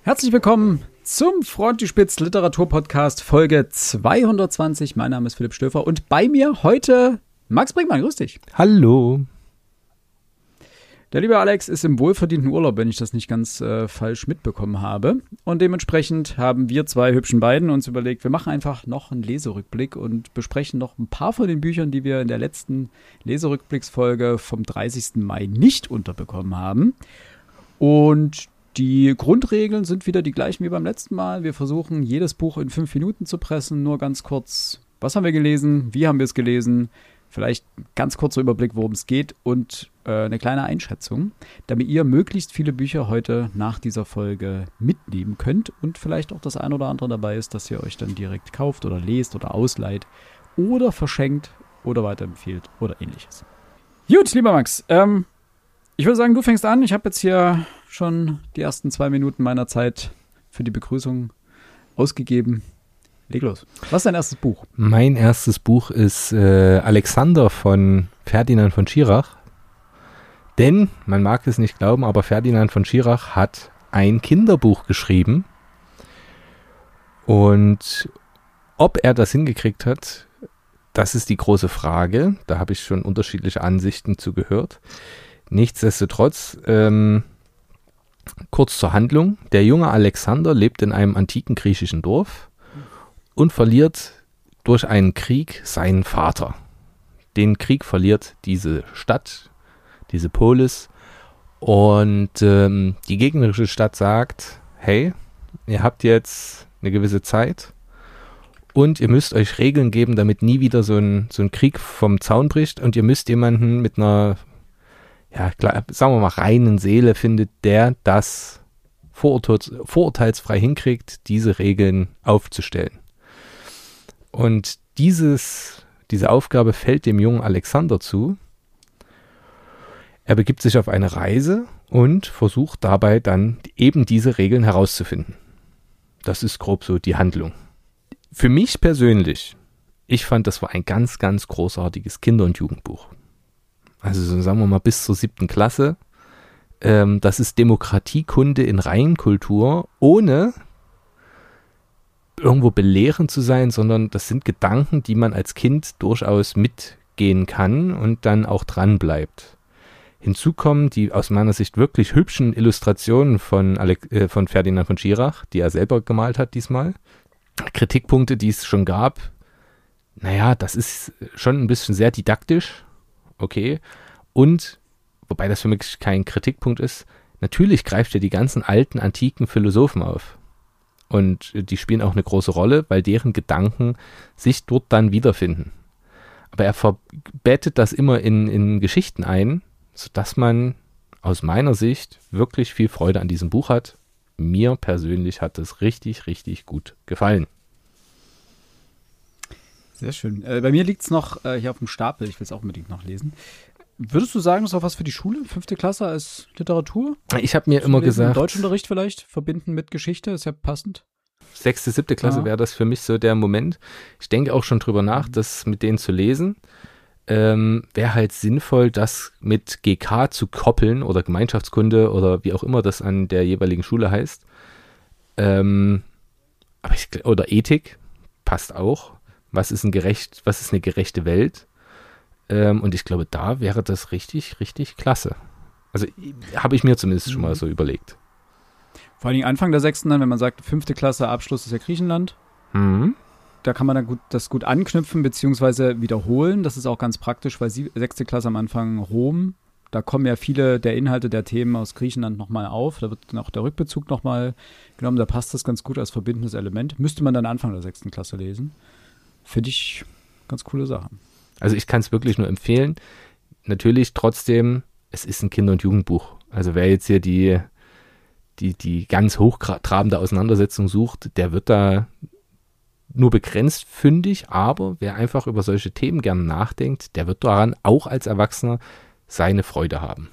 Herzlich willkommen zum Frontispitz Literaturpodcast Folge 220. Mein Name ist Philipp Stöfer und bei mir heute Max Brinkmann. Grüß dich. Hallo. Der liebe Alex ist im wohlverdienten Urlaub, wenn ich das nicht ganz falsch mitbekommen habe. Und dementsprechend haben wir zwei hübschen Beiden uns überlegt, wir machen einfach noch einen Leserückblick und besprechen noch ein paar von den Büchern, die wir in der letzten Leserückblicksfolge vom 30. Mai nicht unterbekommen haben. Und die Grundregeln sind wieder die gleichen wie beim letzten Mal. Wir versuchen, jedes Buch in 5 Minuten zu pressen. Nur ganz kurz, was haben wir gelesen, wie haben wir es gelesen? Vielleicht ein ganz kurzer Überblick, worum es geht und eine kleine Einschätzung, damit ihr möglichst viele Bücher heute nach dieser Folge mitnehmen könnt und vielleicht auch das ein oder andere dabei ist, dass ihr euch dann direkt kauft oder lest oder ausleiht oder verschenkt oder weiterempfehlt oder ähnliches. Gut, lieber Max, ich würde sagen, du fängst an. Ich habe jetzt hier schon die ersten 2 Minuten meiner Zeit für die Begrüßung ausgegeben. Leg los. Was ist dein erstes Buch? Mein erstes Buch ist Alexander von Ferdinand von Schirach. Denn, man mag es nicht glauben, aber Ferdinand von Schirach hat ein Kinderbuch geschrieben. Und ob er das hingekriegt hat, das ist die große Frage. Da habe ich schon unterschiedliche Ansichten zu gehört. Nichtsdestotrotz, kurz zur Handlung. Der junge Alexander lebt in einem antiken griechischen Dorf und verliert durch einen Krieg seinen Vater. Den Krieg verliert diese Stadt, diese Polis. Und die gegnerische Stadt sagt, hey, ihr habt jetzt eine gewisse Zeit und ihr müsst euch Regeln geben, damit nie wieder so ein Krieg vom Zaun bricht. Und ihr müsst jemanden mit einer, ja, klar, sagen wir mal, reinen Seele findet, der das vorurteilsfrei hinkriegt, diese Regeln aufzustellen. Und diese Aufgabe fällt dem jungen Alexander zu. Er begibt sich auf eine Reise und versucht dabei dann eben diese Regeln herauszufinden. Das ist grob so die Handlung. Für mich persönlich, ich fand, das war ein ganz, ganz großartiges Kinder- und Jugendbuch. Also so sagen wir mal bis zur 7. Klasse. Das ist Demokratiekunde in Reinkultur, ohne irgendwo belehrend zu sein, sondern das sind Gedanken, die man als Kind durchaus mitgehen kann und dann auch dran bleibt. Hinzu kommen die aus meiner Sicht wirklich hübschen Illustrationen von Ferdinand von Schirach, die er selber gemalt hat diesmal. Kritikpunkte, die es schon gab, naja, das ist schon ein bisschen sehr didaktisch, okay. Und, wobei das für mich kein Kritikpunkt ist, natürlich greift er die ganzen alten, antiken Philosophen auf. Und die spielen auch eine große Rolle, weil deren Gedanken sich dort dann wiederfinden. Aber er bettet das immer in Geschichten ein, sodass man aus meiner Sicht wirklich viel Freude an diesem Buch hat. Mir persönlich hat es richtig, richtig gut gefallen. Sehr schön. Bei mir liegt es noch hier auf dem Stapel. Ich will es auch unbedingt noch lesen. Würdest du sagen, das ist auch was für die Schule? 5. Klasse als Literatur? Ich habe mir immer gesagt, Deutschunterricht vielleicht verbinden mit Geschichte, ist ja passend. 6., 7. Klasse wäre das für mich so der Moment. Ich denke auch schon drüber nach, das mit denen zu lesen. Wäre halt sinnvoll, das mit GK zu koppeln oder Gemeinschaftskunde oder wie auch immer das an der jeweiligen Schule heißt. Oder Ethik passt auch. Was ist eine gerechte Welt? Und ich glaube, da wäre das richtig, richtig klasse. Also habe ich mir zumindest schon mal so überlegt. Vor allen Dingen Anfang der 6. dann, wenn man sagt, 5. Klasse Abschluss ist ja Griechenland. Mhm. Da kann man dann das gut anknüpfen bzw. wiederholen. Das ist auch ganz praktisch, weil 6. Klasse am Anfang Rom. Da kommen ja viele der Inhalte der Themen aus Griechenland nochmal auf. Da wird dann auch der Rückbezug nochmal genommen. Da passt das ganz gut als verbindendes Element. Müsste man dann Anfang der 6. Klasse lesen. Finde ich ganz coole Sache. Also ich kann es wirklich nur empfehlen. Natürlich trotzdem, es ist ein Kinder- und Jugendbuch. Also wer jetzt hier die ganz hochtrabende Auseinandersetzung sucht, der wird da nur begrenzt fündig, aber wer einfach über solche Themen gerne nachdenkt, der wird daran auch als Erwachsener seine Freude haben.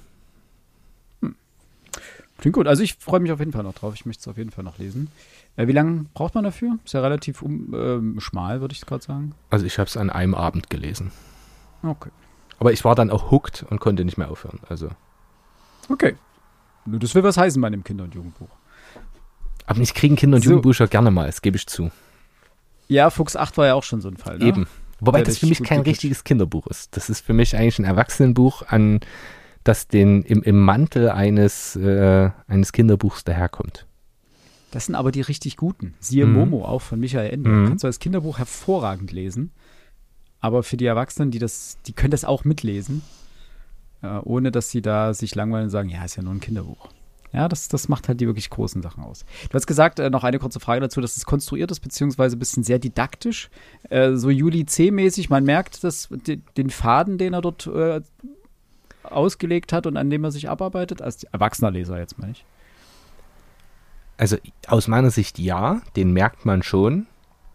Klingt gut. Also ich freue mich auf jeden Fall noch drauf. Ich möchte es auf jeden Fall noch lesen. Wie lange braucht man dafür? Ist ja relativ schmal, würde ich gerade sagen. Also ich habe es an einem Abend gelesen. Okay. Aber ich war dann auch hooked und konnte nicht mehr aufhören. Also. Okay. Das will was heißen bei einem Kinder- und Jugendbuch. Aber mich kriegen Kinder- und So. Jugendbücher gerne mal, das gebe ich zu. Ja, Fuchs 8 war ja auch schon so ein Fall. Ne? Eben. Wobei Der das dich für mich gut kein gecatcht. richtiges Kinderbuch ist. Das ist für mich eigentlich ein Erwachsenenbuch, an das im Mantel eines Kinderbuchs daherkommt. Das sind aber die richtig guten. Siehe Mhm. Momo, auch von Michael Ende. Mhm. Kannst du als Kinderbuch hervorragend lesen. Aber für die Erwachsenen, die können das auch mitlesen, ohne dass sie da sich langweilen und sagen, ja, ist ja nur ein Kinderbuch. Ja, das macht halt die wirklich großen Sachen aus. Du hast gesagt, noch eine kurze Frage dazu, dass es konstruiert ist, beziehungsweise ein bisschen sehr didaktisch. So Juli C-mäßig, man merkt den Faden, den er dort ausgelegt hat und an dem er sich abarbeitet, als erwachsener Leser jetzt, meine ich. Also aus meiner Sicht ja, den merkt man schon.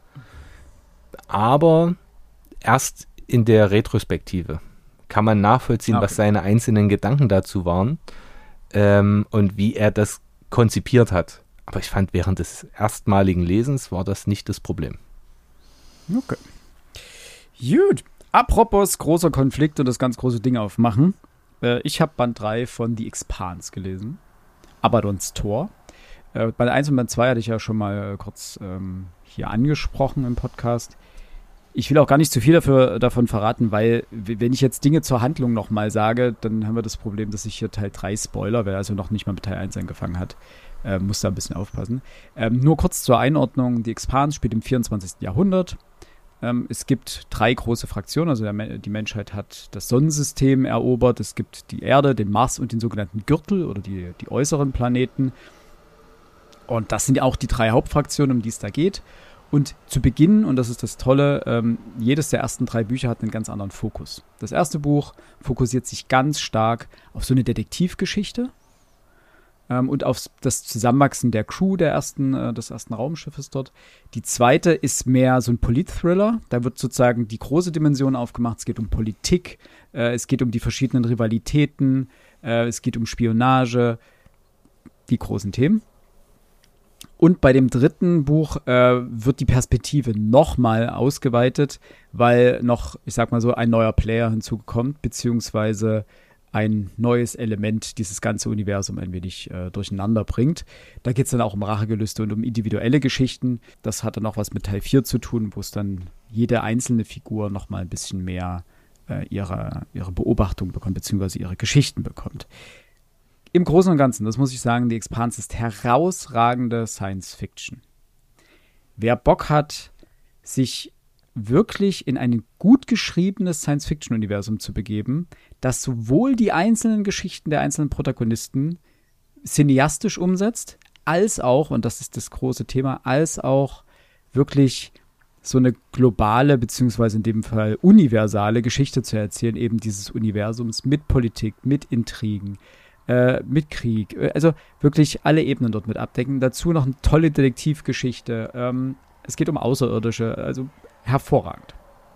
Aber erst in der Retrospektive kann man nachvollziehen, Okay. was seine einzelnen Gedanken dazu waren und wie er das konzipiert hat. Aber ich fand, während des erstmaligen Lesens war das nicht das Problem. Okay. Gut. Apropos großer Konflikt und das ganz große Ding aufmachen. Ich habe Band 3 von The Expanse gelesen. Abaddons Tor. Band 1 und Band 2 hatte ich ja schon mal kurz hier angesprochen im Podcast. Ich will auch gar nicht zu viel davon verraten, weil wenn ich jetzt Dinge zur Handlung nochmal sage, dann haben wir das Problem, dass ich hier Teil 3 Spoiler, wer also noch nicht mal mit Teil 1 angefangen hat, muss da ein bisschen aufpassen. Nur kurz zur Einordnung. Die Expanse spielt im 24. Jahrhundert. Es gibt 3 große Fraktionen, also die Menschheit hat das Sonnensystem erobert. Es gibt die Erde, den Mars und den sogenannten Gürtel oder die äußeren Planeten. Und das sind auch die 3 Hauptfraktionen, um die es da geht. Und zu Beginn, und das ist das Tolle, jedes der ersten 3 Bücher hat einen ganz anderen Fokus. Das erste Buch fokussiert sich ganz stark auf so eine Detektivgeschichte und auf das Zusammenwachsen der Crew des ersten Raumschiffes dort. Die zweite ist mehr so ein Polit-Thriller. Da wird sozusagen die große Dimension aufgemacht. Es geht um Politik, es geht um die verschiedenen Rivalitäten, es geht um Spionage, die großen Themen. Und bei dem dritten Buch wird die Perspektive nochmal ausgeweitet, weil noch, ich sag mal so, ein neuer Player hinzukommt, beziehungsweise ein neues Element dieses ganze Universum ein wenig durcheinander bringt. Da geht es dann auch um Rachegelüste und um individuelle Geschichten. Das hat dann auch was mit Teil 4 zu tun, wo es dann jede einzelne Figur nochmal ein bisschen mehr ihre Beobachtung bekommt, beziehungsweise ihre Geschichten bekommt. Im Großen und Ganzen, das muss ich sagen, die Expanse ist herausragende Science-Fiction. Wer Bock hat, sich wirklich in ein gut geschriebenes Science-Fiction-Universum zu begeben, das sowohl die einzelnen Geschichten der einzelnen Protagonisten cineastisch umsetzt, als auch, und das ist das große Thema, als auch wirklich so eine globale, beziehungsweise in dem Fall universale Geschichte zu erzählen, eben dieses Universums mit Politik, mit Intrigen, mit Krieg, also wirklich alle Ebenen dort mit abdecken. Dazu noch eine tolle Detektivgeschichte. Es geht um Außerirdische, also hervorragend.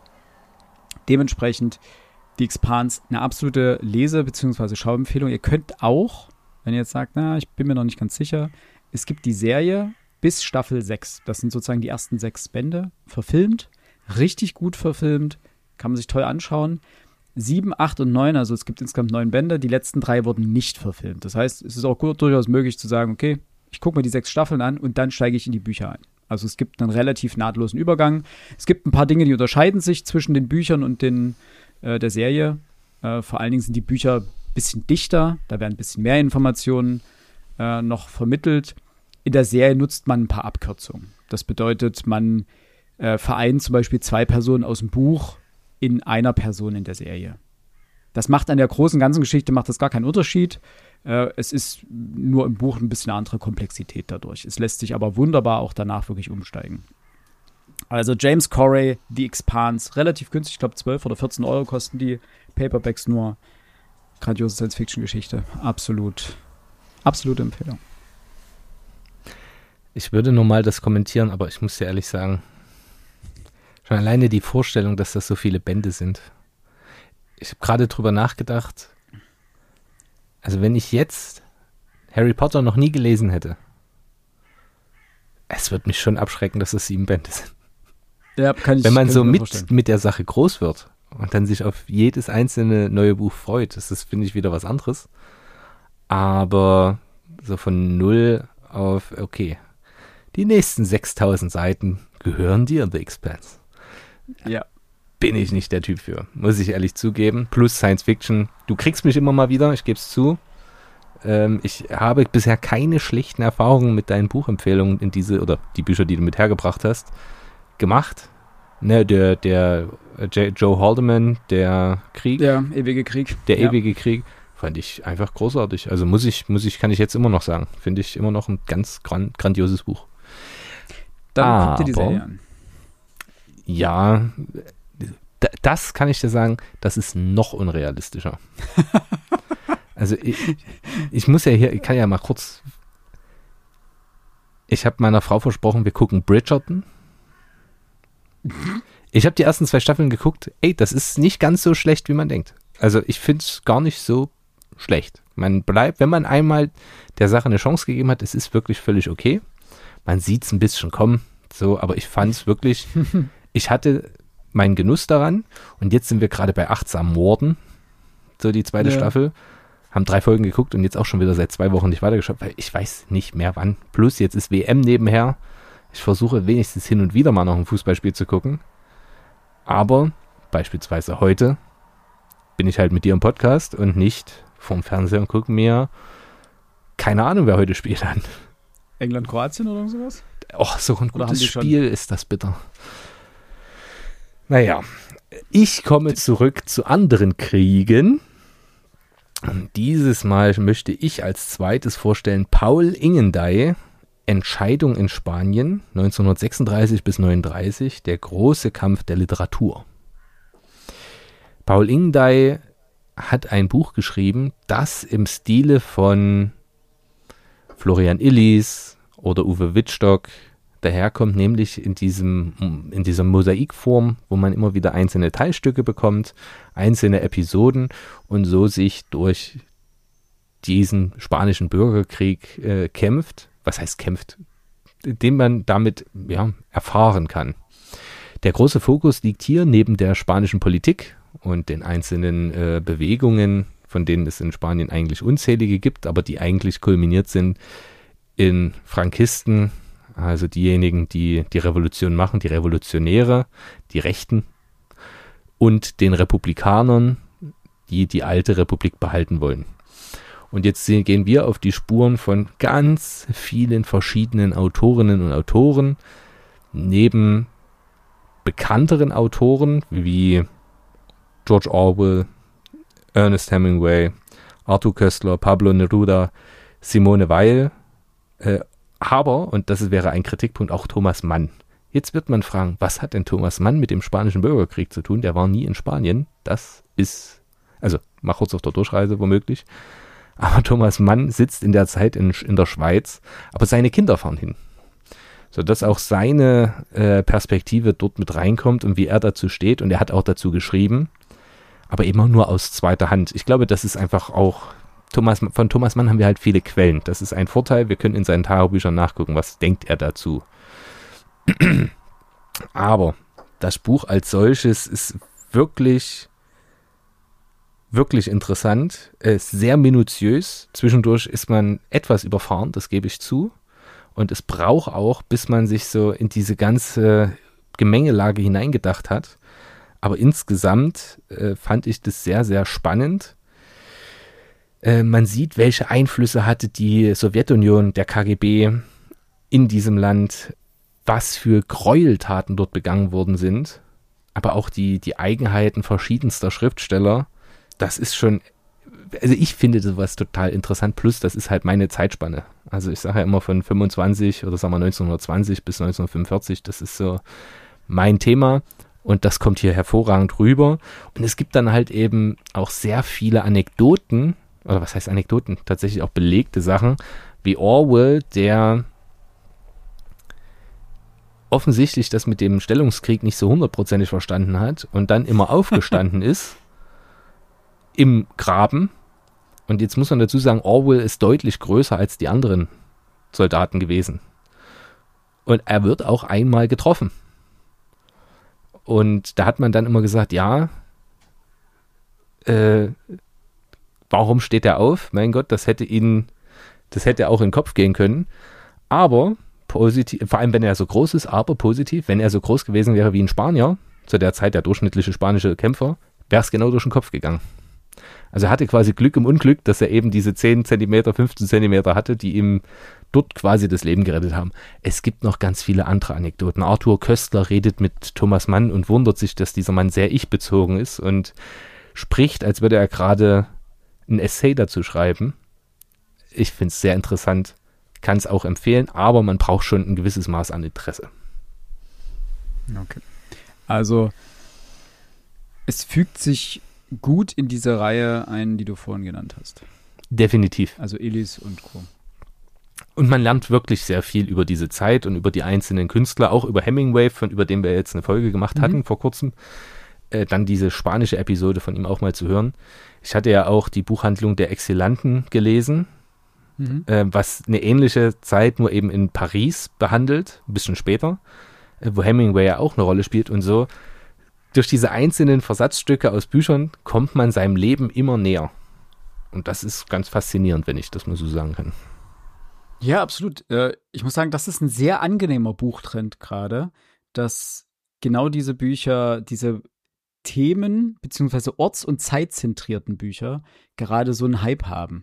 Dementsprechend die Expanse eine absolute Lese- bzw. Schauempfehlung. Ihr könnt auch, wenn ihr jetzt sagt, na, ich bin mir noch nicht ganz sicher, es gibt die Serie bis Staffel 6. Das sind sozusagen die ersten 6 Bände verfilmt. Richtig gut verfilmt. Kann man sich toll anschauen. 7, 8 und 9, also es gibt insgesamt 9 Bände. Die letzten 3 wurden nicht verfilmt. Das heißt, es ist auch durchaus möglich zu sagen, okay, ich gucke mir die 6 Staffeln an und dann steige ich in die Bücher ein. Also es gibt einen relativ nahtlosen Übergang. Es gibt ein paar Dinge, die unterscheiden sich zwischen den Büchern und der Serie. Vor allen Dingen sind die Bücher ein bisschen dichter. Da werden ein bisschen mehr Informationen noch vermittelt. In der Serie nutzt man ein paar Abkürzungen. Das bedeutet, man vereint zum Beispiel 2 Personen aus dem Buch in einer Person in der Serie. Das macht an der großen ganzen Geschichte macht das gar keinen Unterschied. Es ist nur im Buch ein bisschen eine andere Komplexität dadurch. Es lässt sich aber wunderbar auch danach wirklich umsteigen. Also James Corey, The Expanse, relativ günstig, ich glaube 12 oder 14 Euro kosten die Paperbacks nur. Grandiose Science-Fiction-Geschichte. Absolute Empfehlung. Ich würde nur mal das kommentieren, aber ich muss dir ehrlich sagen, schon alleine die Vorstellung, dass das so viele Bände sind. Ich habe gerade drüber nachgedacht, also wenn ich jetzt Harry Potter noch nie gelesen hätte, es wird mich schon abschrecken, dass es 7 Bände sind. Ja, wenn man so mir mit der Sache groß wird und dann sich auf jedes einzelne neue Buch freut, das ist, finde ich, wieder was anderes. Aber so von 0 auf, okay, die nächsten 6000 Seiten gehören dir, The Expanse. Ja. Bin ich nicht der Typ für, muss ich ehrlich zugeben. Plus Science Fiction. Du kriegst mich immer mal wieder, ich gebe es zu. Ich habe bisher keine schlechten Erfahrungen mit deinen Buchempfehlungen oder die Bücher, die du mit hergebracht hast, gemacht. Ne, der Joe Haldeman, der Krieg. Der ewige Krieg. Der ewige Krieg. Fand ich einfach großartig. Also kann ich jetzt immer noch sagen. Finde ich immer noch ein ganz grandioses Buch. Dann guck dir die Serie an. Ja, das kann ich dir sagen, das ist noch unrealistischer. Also ich kann ja mal kurz, ich habe meiner Frau versprochen, wir gucken Bridgerton. Ich habe die ersten 2 Staffeln geguckt, das ist nicht ganz so schlecht, wie man denkt. Also ich finde es gar nicht so schlecht. Wenn man einmal der Sache eine Chance gegeben hat, es ist wirklich völlig okay. Man sieht es ein bisschen kommen, so, aber ich fand es wirklich, ich hatte meinen Genuss daran und jetzt sind wir gerade bei Achtsam Morden, so die 2. Staffel, haben 3 Folgen geguckt und jetzt auch schon wieder seit 2 Wochen nicht weitergeschaut, weil ich weiß nicht mehr wann. Plus jetzt ist WM nebenher. Ich versuche wenigstens hin und wieder mal noch ein Fußballspiel zu gucken, aber beispielsweise heute bin ich halt mit dir im Podcast und nicht vorm Fernseher und gucke mir keine Ahnung, wer heute spielt an. England, Kroatien oder sowas? So ein gutes Spiel ist das bitter. Naja, ich komme zurück zu anderen Kriegen. Und dieses Mal möchte ich als zweites vorstellen Paul Ingendey, Entscheidung in Spanien, 1936 bis 1939, der große Kampf der Literatur. Paul Ingendey hat ein Buch geschrieben, das im Stile von Florian Illies oder Uwe Wittstock daherkommt, nämlich in dieser Mosaikform, wo man immer wieder einzelne Teilstücke bekommt, einzelne Episoden und so sich durch diesen spanischen Bürgerkrieg kämpft. Was heißt kämpft? Den man damit erfahren kann. Der große Fokus liegt hier neben der spanischen Politik und den einzelnen Bewegungen, von denen es in Spanien eigentlich unzählige gibt, aber die eigentlich kulminiert sind in Frankisten, also diejenigen, die die Revolution machen, die Revolutionäre, die Rechten und den Republikanern, die die alte Republik behalten wollen. Und jetzt gehen wir auf die Spuren von ganz vielen verschiedenen Autorinnen und Autoren, neben bekannteren Autoren wie George Orwell, Ernest Hemingway, Arthur Koestler, Pablo Neruda, Simone Weil, aber, und das wäre ein Kritikpunkt, auch Thomas Mann. Jetzt wird man fragen, was hat denn Thomas Mann mit dem Spanischen Bürgerkrieg zu tun? Der war nie in Spanien. Das ist, also mal kurz auf der Durchreise womöglich. Aber Thomas Mann sitzt in der Zeit in der Schweiz, aber seine Kinder fahren hin. Sodass auch seine Perspektive dort mit reinkommt und wie er dazu steht. Und er hat auch dazu geschrieben, aber immer nur aus zweiter Hand. Ich glaube, das ist einfach auch, von Thomas Mann haben wir halt viele Quellen. Das ist ein Vorteil, wir können in seinen Tagebüchern nachgucken, was denkt er dazu. Aber das Buch als solches ist wirklich, wirklich interessant, ist sehr minutiös. Zwischendurch ist man etwas überfahren, das gebe ich zu. Und es braucht auch, bis man sich so in diese ganze Gemengelage hineingedacht hat. Aber insgesamt fand ich das sehr, sehr spannend. Man sieht, welche Einflüsse hatte die Sowjetunion, der KGB in diesem Land, was für Gräueltaten dort begangen worden sind. Aber auch die Eigenheiten verschiedenster Schriftsteller. Das ist schon, also ich finde sowas total interessant. Plus, das ist halt meine Zeitspanne. Also ich sage ja immer von 25 oder sagen wir 1920 bis 1945, das ist so mein Thema. Und das kommt hier hervorragend rüber. Und es gibt dann halt eben auch sehr viele Anekdoten, oder was heißt Anekdoten? Tatsächlich auch belegte Sachen, wie Orwell, der offensichtlich das mit dem Stellungskrieg nicht so 100% verstanden hat und dann immer aufgestanden ist im Graben. Und jetzt muss man dazu sagen, Orwell ist deutlich größer als die anderen Soldaten gewesen. Und er wird auch einmal getroffen. Und da hat man dann immer gesagt, ja, warum steht er auf? Mein Gott, das hätte auch in den Kopf gehen können. Aber positiv, vor allem wenn er so groß ist, aber positiv, wenn er so groß gewesen wäre wie ein Spanier, zu der Zeit der durchschnittliche spanische Kämpfer, wäre es genau durch den Kopf gegangen. Also er hatte quasi Glück im Unglück, dass er eben diese 10 Zentimeter, 15 Zentimeter hatte, die ihm dort quasi das Leben gerettet haben. Es gibt noch ganz viele andere Anekdoten. Arthur Köstler redet mit Thomas Mann und wundert sich, dass dieser Mann sehr ich-bezogen ist und spricht, als würde er gerade ein Essay dazu schreiben. Ich finde es sehr interessant, kann es auch empfehlen, aber man braucht schon ein gewisses Maß an Interesse. Okay. Also es fügt sich gut in diese Reihe ein, die du vorhin genannt hast. Definitiv. Also Elis und Co. Und man lernt wirklich sehr viel über diese Zeit und über die einzelnen Künstler, auch über Hemingway, über den wir jetzt eine Folge gemacht hatten vor kurzem. Dann diese spanische Episode von ihm auch mal zu hören. Ich hatte ja auch die Buchhandlung der Exilanten gelesen, was eine ähnliche Zeit nur eben in Paris behandelt, ein bisschen später, wo Hemingway ja auch eine Rolle spielt und so. Durch diese einzelnen Versatzstücke aus Büchern kommt man seinem Leben immer näher. Und das ist ganz faszinierend, wenn ich das mal so sagen kann. Ja, absolut. Ich muss sagen, das ist ein sehr angenehmer Buchtrend gerade, dass genau diese Bücher, diese Themen beziehungsweise orts- und zeitzentrierten Bücher gerade so einen Hype haben.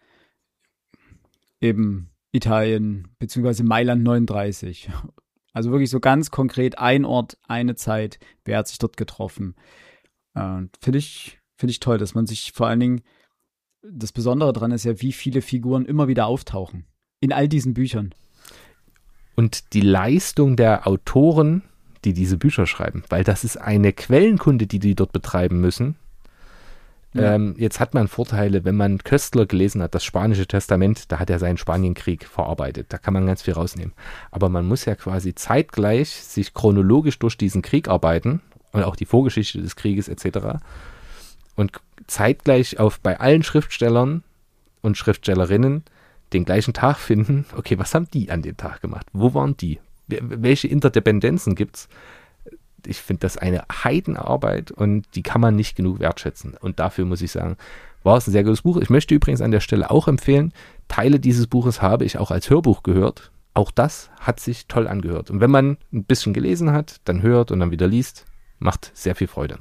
Eben Italien beziehungsweise Mailand 39. Also wirklich so ganz konkret ein Ort, eine Zeit, wer hat sich dort getroffen. Finde ich toll, dass man sich vor allen Dingen, das Besondere daran ist ja, wie viele Figuren immer wieder auftauchen. In all diesen Büchern. Und die Leistung der Autoren, die diese Bücher schreiben, weil das ist eine Quellenkunde, die dort betreiben müssen. Ja. Jetzt hat man Vorteile, wenn man Köstler gelesen hat, das Spanische Testament, da hat er seinen Spanienkrieg verarbeitet. Da kann man ganz viel rausnehmen. Aber man muss ja quasi zeitgleich sich chronologisch durch diesen Krieg arbeiten und auch die Vorgeschichte des Krieges etc. Und zeitgleich bei allen Schriftstellern und Schriftstellerinnen den gleichen Tag finden, okay, was haben die an dem Tag gemacht? Wo waren die? Welche Interdependenzen gibt's? Ich finde das eine Heidenarbeit und die kann man nicht genug wertschätzen. Und dafür muss ich sagen, war es ein sehr gutes Buch. Ich möchte übrigens an der Stelle auch empfehlen, Teile dieses Buches habe ich auch als Hörbuch gehört. Auch das hat sich toll angehört. Und wenn man ein bisschen gelesen hat, dann hört und dann wieder liest, macht sehr viel Freude.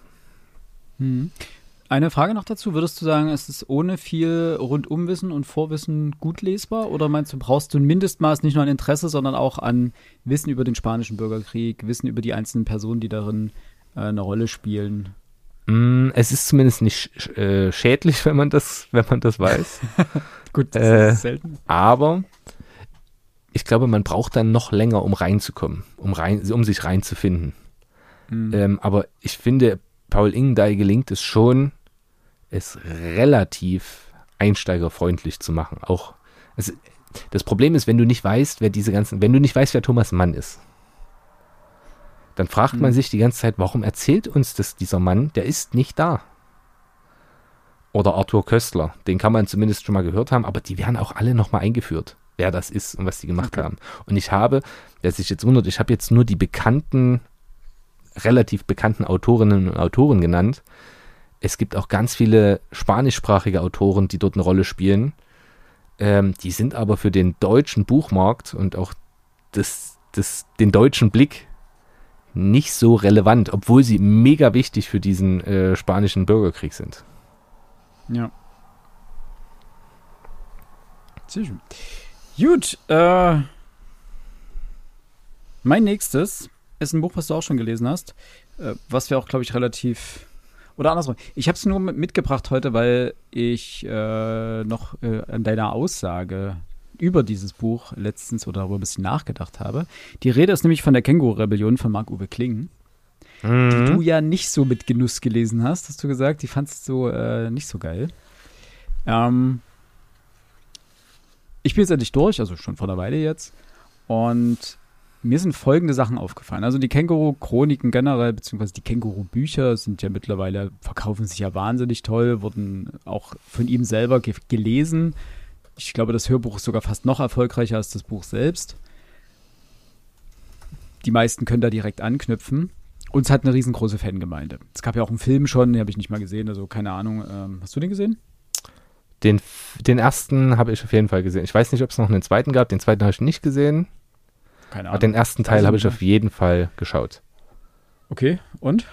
Eine Frage noch dazu. Würdest du sagen, ist es ohne viel Rundumwissen und Vorwissen gut lesbar? Oder meinst du, brauchst du ein Mindestmaß nicht nur an Interesse, sondern auch an Wissen über den Spanischen Bürgerkrieg, Wissen über die einzelnen Personen, die darin eine Rolle spielen? Es ist zumindest nicht schädlich, wenn man das weiß. Gut, das ist selten. Aber ich glaube, man braucht dann noch länger, um reinzukommen, um sich reinzufinden. Aber ich finde, Paul Ingendey gelingt es schon, es relativ einsteigerfreundlich zu machen. Das Problem ist, wenn du nicht weißt, wer Thomas Mann ist, dann fragt man sich die ganze Zeit, warum erzählt uns das dieser Mann, der ist nicht da. Oder Arthur Köstler, den kann man zumindest schon mal gehört haben, aber die werden auch alle nochmal eingeführt, wer das ist und was die gemacht haben. Und wer sich jetzt wundert, ich habe jetzt nur die relativ bekannten Autorinnen und Autoren genannt. Es gibt auch ganz viele spanischsprachige Autoren, die dort eine Rolle spielen. Die sind aber für den deutschen Buchmarkt und auch den deutschen Blick nicht so relevant, obwohl sie mega wichtig für diesen spanischen Bürgerkrieg sind. Ja. Sehr schön. Gut, mein nächstes ist ein Buch, was du auch schon gelesen hast, was wir auch, glaube ich, relativ, oder andersrum. Ich habe es nur mitgebracht heute, weil ich noch an deiner Aussage über dieses Buch letztens oder darüber ein bisschen nachgedacht habe. Die Rede ist nämlich von der Känguru-Rebellion von Marc-Uwe Kling, die du ja nicht so mit Genuss gelesen hast du gesagt. Die fandst du nicht so geil. Ich bin jetzt endlich durch, also schon vor einer Weile jetzt. Und mir sind folgende Sachen aufgefallen. Also die Känguru-Chroniken generell, beziehungsweise die Känguru-Bücher sind ja mittlerweile, verkaufen sich ja wahnsinnig toll, wurden auch von ihm selber gelesen. Ich glaube, das Hörbuch ist sogar fast noch erfolgreicher als das Buch selbst. Die meisten können da direkt anknüpfen. Und es hat eine riesengroße Fangemeinde. Es gab ja auch einen Film schon, den habe ich nicht mal gesehen, also keine Ahnung. Hast du den gesehen? Den ersten habe ich auf jeden Fall gesehen. Ich weiß nicht, ob es noch einen zweiten gab. Den zweiten habe ich nicht gesehen. keine Aber Ahnung. den ersten Teil habe ich auf jeden Fall geschaut. Okay, und?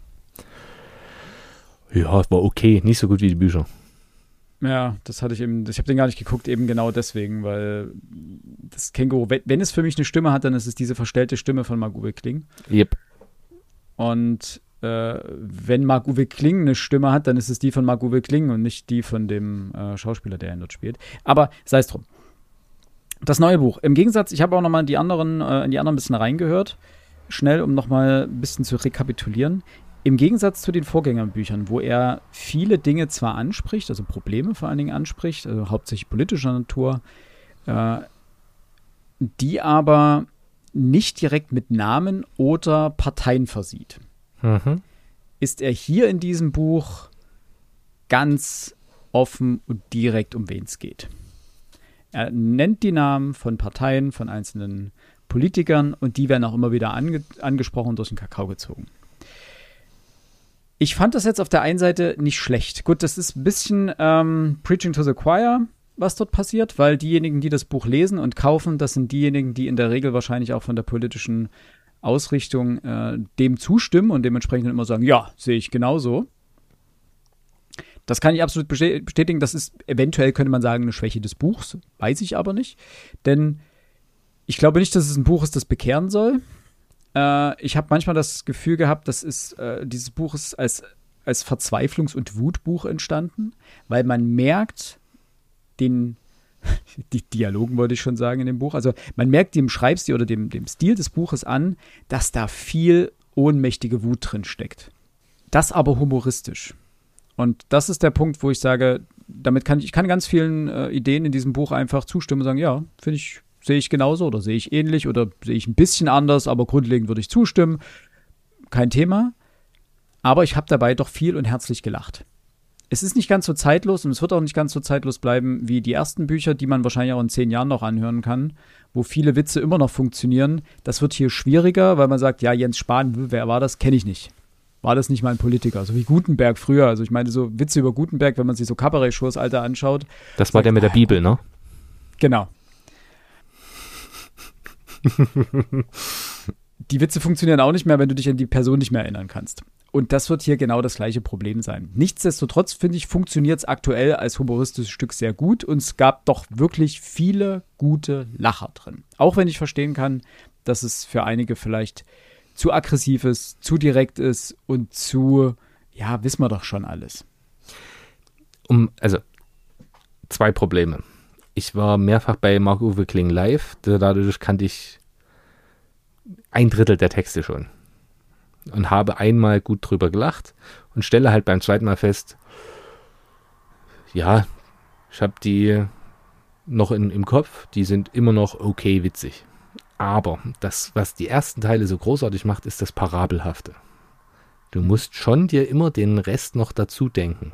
Ja, war okay. Nicht so gut wie die Bücher. Ja, das hatte ich eben, ich habe den gar nicht geguckt, eben genau deswegen, weil das Känguru, wenn es für mich eine Stimme hat, dann ist es diese verstellte Stimme von Marc-Uwe Kling. Yep. Und wenn Marc-Uwe Kling eine Stimme hat, dann ist es die von Marc-Uwe Kling und nicht die von dem Schauspieler, der ihn dort spielt. Aber sei es drum. Das neue Buch. Im Gegensatz, ich habe auch nochmal in die anderen ein bisschen reingehört, schnell, um nochmal ein bisschen zu rekapitulieren. Im Gegensatz zu den Vorgängerbüchern, wo er viele Dinge zwar anspricht, also Probleme vor allen Dingen anspricht, also hauptsächlich politischer Natur, die aber nicht direkt mit Namen oder Parteien versieht, ist er hier in diesem Buch ganz offen und direkt, um wen es geht. Er nennt die Namen von Parteien, von einzelnen Politikern und die werden auch immer wieder angesprochen und durch den Kakao gezogen. Ich fand das jetzt auf der einen Seite nicht schlecht. Gut, das ist ein bisschen Preaching to the Choir, was dort passiert, weil diejenigen, die das Buch lesen und kaufen, das sind diejenigen, die in der Regel wahrscheinlich auch von der politischen Ausrichtung dem zustimmen und dementsprechend immer sagen, ja, sehe ich genauso. Das kann ich absolut bestätigen. Das ist eventuell, könnte man sagen, eine Schwäche des Buchs. Weiß ich aber nicht. Denn ich glaube nicht, dass es ein Buch ist, das bekehren soll. Ich habe manchmal das Gefühl gehabt, dieses Buch ist als Verzweiflungs- und Wutbuch entstanden, weil man merkt die Dialogen, wollte ich schon sagen, in dem Buch. Also man merkt dem Schreibstil oder dem Stil des Buches an, dass da viel ohnmächtige Wut drin steckt. Das aber humoristisch. Und das ist der Punkt, wo ich sage, ich kann ganz vielen Ideen in diesem Buch einfach zustimmen und sagen, ja, sehe ich genauso oder sehe ich ähnlich oder sehe ich ein bisschen anders, aber grundlegend würde ich zustimmen. Kein Thema. Aber ich habe dabei doch viel und herzlich gelacht. Es ist nicht ganz so zeitlos und es wird auch nicht ganz so zeitlos bleiben wie die ersten Bücher, die man wahrscheinlich auch in 10 Jahren noch anhören kann, wo viele Witze immer noch funktionieren. Das wird hier schwieriger, weil man sagt, ja, Jens Spahn, wer war das? Kenne ich nicht. War das nicht mal ein Politiker? So wie Gutenberg früher. Also ich meine, so Witze über Gutenberg, wenn man sich so Kabarett-Shows Alter anschaut. Das war der mit der Bibel, ne? Genau. Die Witze funktionieren auch nicht mehr, wenn du dich an die Person nicht mehr erinnern kannst. Und das wird hier genau das gleiche Problem sein. Nichtsdestotrotz, finde ich, funktioniert es aktuell als humoristisches Stück sehr gut und es gab doch wirklich viele gute Lacher drin. Auch wenn ich verstehen kann, dass es für einige vielleicht zu aggressiv ist, zu direkt ist und ja, wissen wir doch schon alles. Also, 2 Probleme. Ich war mehrfach bei Marc-Uwe Kling live, dadurch kannte ich 1/3 der Texte schon und habe einmal gut drüber gelacht und stelle halt beim zweiten Mal fest, ja, ich habe die noch im Kopf, die sind immer noch okay witzig. Aber das, was die ersten Teile so großartig macht, ist das Parabelhafte. Du musst schon dir immer den Rest noch dazu denken.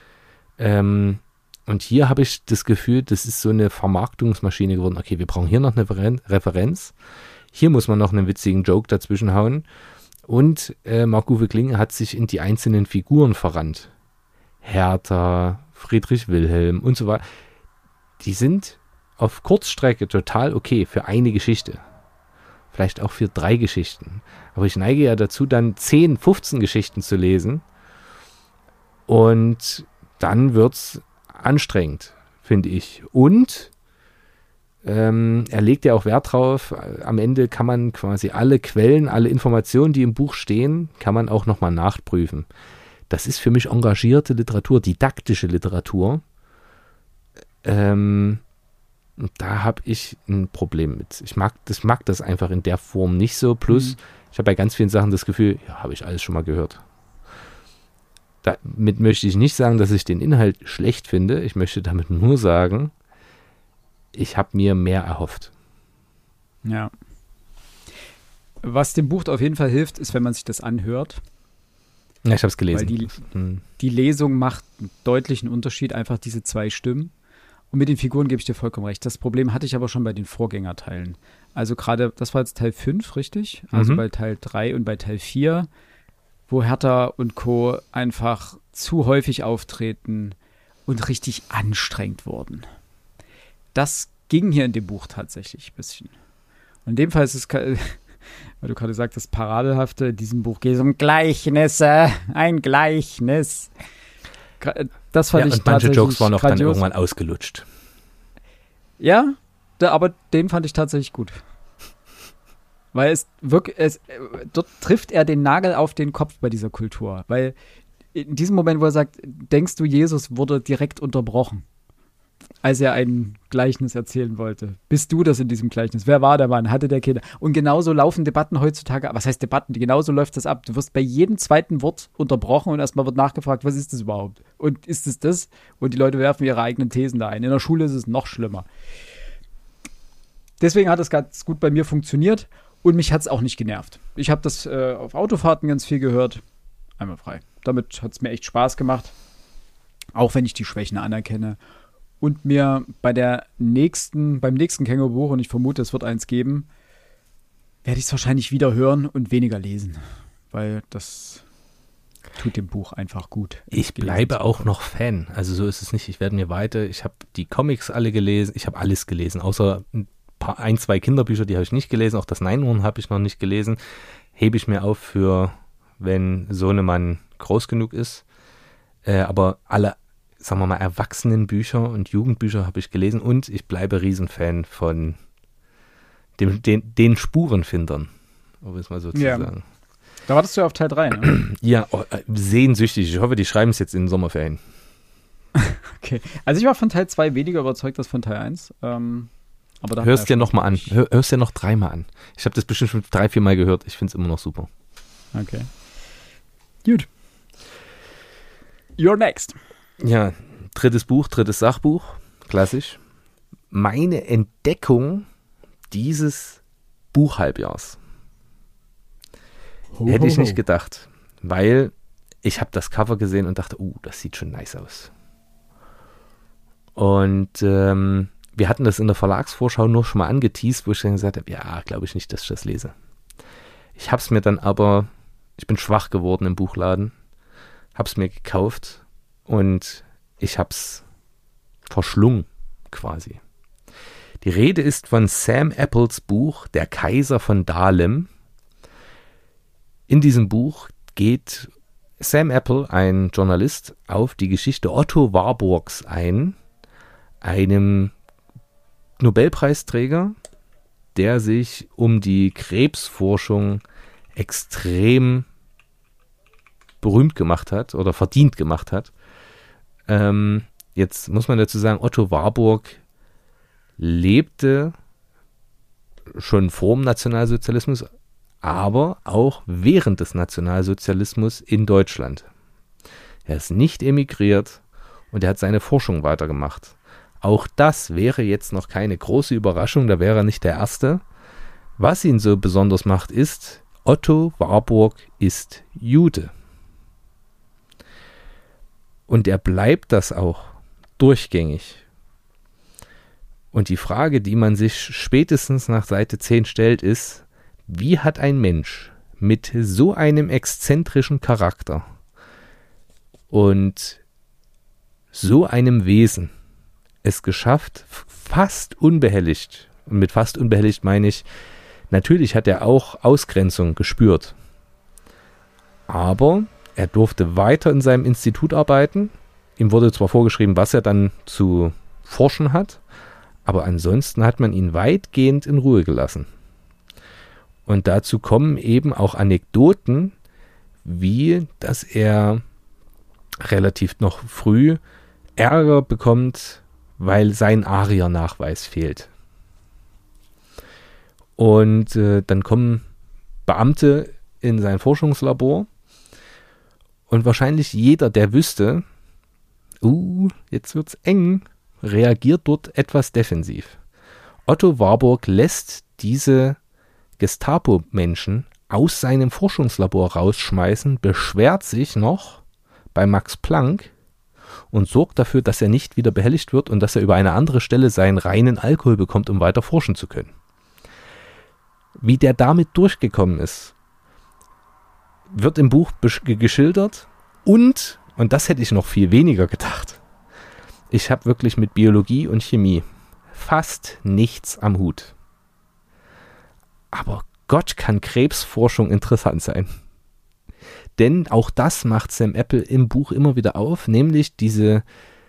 Und hier habe ich das Gefühl, das ist so eine Vermarktungsmaschine geworden. Okay, wir brauchen hier noch eine Referenz. Hier muss man noch einen witzigen Joke dazwischen hauen. Und Marc-Uwe Kling hat sich in die einzelnen Figuren verrannt. Hertha, Friedrich Wilhelm und so weiter. Die sind auf Kurzstrecke total okay für eine Geschichte. Vielleicht auch für 3 Geschichten. Aber ich neige ja dazu, dann 10, 15 Geschichten zu lesen. Und dann wird's anstrengend, finde ich. Und er legt ja auch Wert drauf, am Ende kann man quasi alle Quellen, alle Informationen, die im Buch stehen, kann man auch nochmal nachprüfen. Das ist für mich engagierte Literatur, didaktische Literatur. Da habe ich ein Problem mit. Ich mag das einfach in der Form nicht so. Plus, ich habe bei ganz vielen Sachen das Gefühl, ja, habe ich alles schon mal gehört. Damit möchte ich nicht sagen, dass ich den Inhalt schlecht finde. Ich möchte damit nur sagen, ich habe mir mehr erhofft. Ja. Was dem Buch auf jeden Fall hilft, ist, wenn man sich das anhört. Ja, ich habe es gelesen. Weil die Lesung macht einen deutlichen Unterschied, einfach diese 2 Stimmen. Und mit den Figuren gebe ich dir vollkommen recht. Das Problem hatte ich aber schon bei den Vorgängerteilen. Also gerade, das war jetzt Teil 5, richtig? Also bei Teil 3 und bei Teil 4, wo Hertha und Co. einfach zu häufig auftreten und richtig anstrengend wurden. Das ging hier in dem Buch tatsächlich ein bisschen. In dem Fall ist es, weil du gerade sagst, das Parabelhafte in diesem Buch geht um Gleichnisse, ein Gleichnis. Das fand ich und manche tatsächlich Jokes waren auch dann grandios. irgendwann ausgelutscht. Ja, aber den fand ich tatsächlich gut. Weil dort trifft er den Nagel auf den Kopf bei dieser Kultur. Weil in diesem Moment, wo er sagt, denkst du, Jesus wurde direkt unterbrochen, als er ein Gleichnis erzählen wollte. Bist du das in diesem Gleichnis? Wer war der Mann? Hatte der Kinder? Und genauso laufen Debatten heutzutage. Was heißt Debatten? Genauso läuft das ab. Du wirst bei jedem zweiten Wort unterbrochen und erstmal wird nachgefragt, was ist das überhaupt? Und ist es das? Und die Leute werfen ihre eigenen Thesen da ein. In der Schule ist es noch schlimmer. Deswegen hat es ganz gut bei mir funktioniert und mich hat es auch nicht genervt. Ich habe das auf Autofahrten ganz viel gehört. Einmal frei. Damit hat es mir echt Spaß gemacht. Auch wenn ich die Schwächen anerkenne. Und mir beim nächsten Känguru-Buch, und ich vermute, es wird eins geben, werde ich es wahrscheinlich wieder hören und weniger lesen. Weil das tut dem Buch einfach gut. Ich bleibe auch noch Fan. Also so ist es nicht. Ich habe die Comics alle gelesen. Ich habe alles gelesen, außer ein, zwei Kinderbücher, die habe ich nicht gelesen. Auch das Neinhorn habe ich noch nicht gelesen. Hebe ich mir auf für, wenn Sohnemann groß genug ist. Aber alle, sagen wir mal, Erwachsenenbücher und Jugendbücher habe ich gelesen und ich bleibe Riesenfan von den Spurenfindern, um es mal so zu sagen. Da wartest du ja auf Teil 3, ne? Ja, sehnsüchtig. Ich hoffe, die schreiben es jetzt in den Sommerferien. Okay. Also ich war von Teil 2 weniger überzeugt als von Teil 1. Aber hörst dir nochmal an. Hörst dir noch 3-mal an. Ich habe das bestimmt schon 3-4 Mal gehört. Ich finde es immer noch super. Okay. Gut. You're next. Ja, drittes Sachbuch, klassisch. Meine Entdeckung dieses Buchhalbjahrs. Hätte ich nicht gedacht, weil ich habe das Cover gesehen und dachte, das sieht schon nice aus. Und wir hatten das in der Verlagsvorschau nur schon mal angeteast, wo ich dann gesagt habe, ja, glaube ich nicht, dass ich das lese. Ich habe es mir dann aber, ich bin schwach geworden im Buchladen, habe es mir gekauft und ich habe es verschlungen quasi. Die Rede ist von Sam Apples Buch Der Kaiser von Dahlem. In diesem Buch geht Sam Apple, ein Journalist, auf die Geschichte Otto Warburgs ein, einem Nobelpreisträger, der sich um die Krebsforschung extrem berühmt gemacht hat oder verdient gemacht hat. Jetzt muss man dazu sagen, Otto Warburg lebte schon vor dem Nationalsozialismus, aber auch während des Nationalsozialismus in Deutschland. Er ist nicht emigriert und er hat seine Forschung weitergemacht. Auch das wäre jetzt noch keine große Überraschung, da wäre er nicht der Erste. Was ihn so besonders macht, ist, Otto Warburg ist Jude. Und er bleibt das auch durchgängig. Und die Frage, die man sich spätestens nach Seite 10 stellt, ist, wie hat ein Mensch mit so einem exzentrischen Charakter und so einem Wesen es geschafft, fast unbehelligt, und mit fast unbehelligt meine ich, natürlich hat er auch Ausgrenzung gespürt, aber er durfte weiter in seinem Institut arbeiten, ihm wurde zwar vorgeschrieben, was er dann zu forschen hat, aber ansonsten hat man ihn weitgehend in Ruhe gelassen. Und dazu kommen eben auch Anekdoten, wie dass er relativ noch früh Ärger bekommt, weil sein Ariernachweis fehlt. Und dann kommen Beamte in sein Forschungslabor und wahrscheinlich jeder, der wüsste, jetzt wird's eng, reagiert dort etwas defensiv. Otto Warburg lässt diese Gestapo-Menschen aus seinem Forschungslabor rausschmeißen, beschwert sich noch bei Max Planck und sorgt dafür, dass er nicht wieder behelligt wird und dass er über eine andere Stelle seinen reinen Alkohol bekommt, um weiter forschen zu können. Wie der damit durchgekommen ist, wird im Buch geschildert und das hätte ich noch viel weniger gedacht, ich habe wirklich mit Biologie und Chemie fast nichts am Hut. Aber Gott, kann Krebsforschung interessant sein. Denn auch das macht Sam Apple im Buch immer wieder auf, nämlich dieses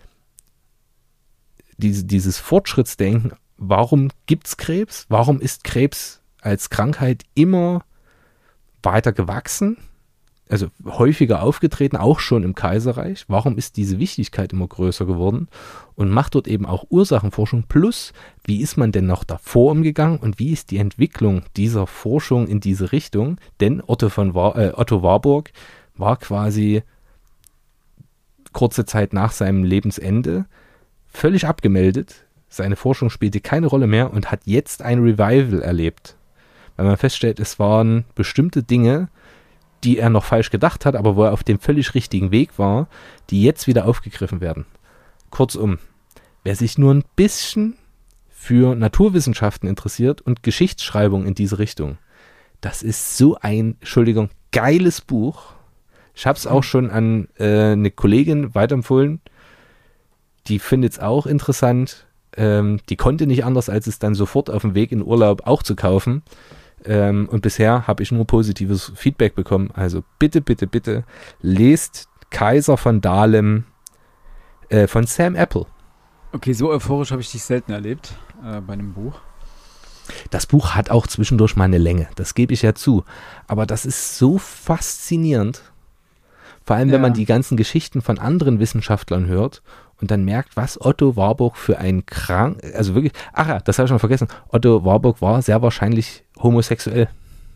Fortschrittsdenken. Warum gibt's Krebs? Warum ist Krebs als Krankheit immer weiter gewachsen? Also häufiger aufgetreten, auch schon im Kaiserreich. Warum ist diese Wichtigkeit immer größer geworden? Und macht dort eben auch Ursachenforschung. Plus, wie ist man denn noch davor umgegangen und wie ist die Entwicklung dieser Forschung in diese Richtung? Denn Otto Warburg war quasi kurze Zeit nach seinem Lebensende völlig abgemeldet. Seine Forschung spielte keine Rolle mehr und hat jetzt ein Revival erlebt. Weil man feststellt, es waren bestimmte Dinge, die er noch falsch gedacht hat, aber wo er auf dem völlig richtigen Weg war, die jetzt wieder aufgegriffen werden. Kurzum, wer sich nur ein bisschen für Naturwissenschaften interessiert und Geschichtsschreibung in diese Richtung, das ist so ein, geiles Buch. Ich habe es auch schon an eine Kollegin weiterempfohlen, die findet es auch interessant. Die konnte nicht anders, als es dann sofort auf dem Weg in Urlaub auch zu kaufen. Und bisher habe ich nur positives Feedback bekommen. Also bitte, bitte, bitte lest Kaiser von Dahlem von Sam Apple. Okay, so euphorisch habe ich dich selten erlebt bei einem Buch. Das Buch hat auch zwischendurch mal eine Länge, das gebe ich ja zu. Aber das ist so faszinierend. Vor allem, wenn man die ganzen Geschichten von anderen Wissenschaftlern hört und dann merkt, was Otto Warburg für ein also wirklich, ach ja, das habe ich noch vergessen, Otto Warburg war sehr wahrscheinlich homosexuell.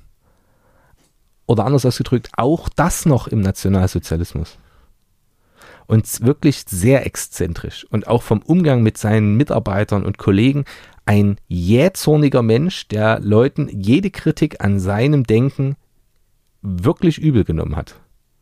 Oder anders ausgedrückt, auch das noch im Nationalsozialismus. Und wirklich sehr exzentrisch und auch vom Umgang mit seinen Mitarbeitern und Kollegen ein jähzorniger Mensch, der Leuten jede Kritik an seinem Denken wirklich übel genommen hat.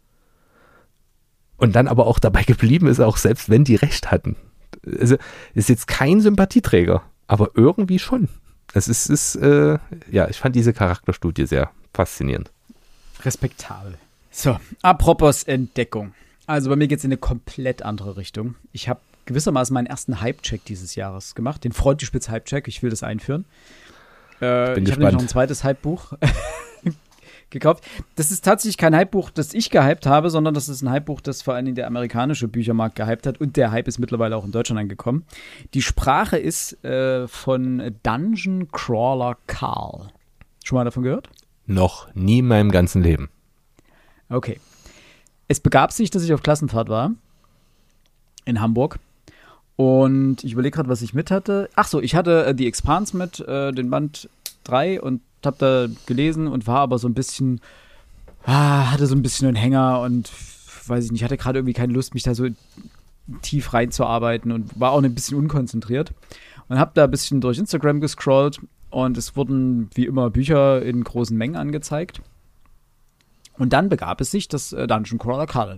Und dann aber auch dabei geblieben ist, auch selbst wenn die recht hatten. Also ist jetzt kein Sympathieträger, aber irgendwie schon. Es ist ich fand diese Charakterstudie sehr faszinierend. Respektabel. So, apropos Entdeckung. Also bei mir geht es in eine komplett andere Richtung. Ich habe gewissermaßen meinen ersten Hype-Check dieses Jahres gemacht, den Freundespitz-Hype-Check, ich will das einführen. Ich habe nämlich noch ein zweites Hype-Buch gekauft. Das ist tatsächlich kein Hype-Buch, das ich gehypt habe, sondern das ist ein Hype-Buch, das vor allen Dingen der amerikanische Büchermarkt gehypt hat und der Hype ist mittlerweile auch in Deutschland angekommen. Die Sprache ist von Dungeon Crawler Carl. Schon mal davon gehört? Noch nie in meinem ganzen Leben. Okay. Es begab sich, dass ich auf Klassenfahrt war in Hamburg und ich überlege gerade, was ich mit hatte. Ach so, ich hatte The Expanse mit, den Band 3 und habe da gelesen und war aber so ein bisschen, hatte so ein bisschen einen Hänger und weiß ich nicht, hatte gerade irgendwie keine Lust, mich da so tief reinzuarbeiten und war auch ein bisschen unkonzentriert und habe da ein bisschen durch Instagram gescrollt und es wurden wie immer Bücher in großen Mengen angezeigt. Und dann begab es sich, dass Dungeon Crawler Carl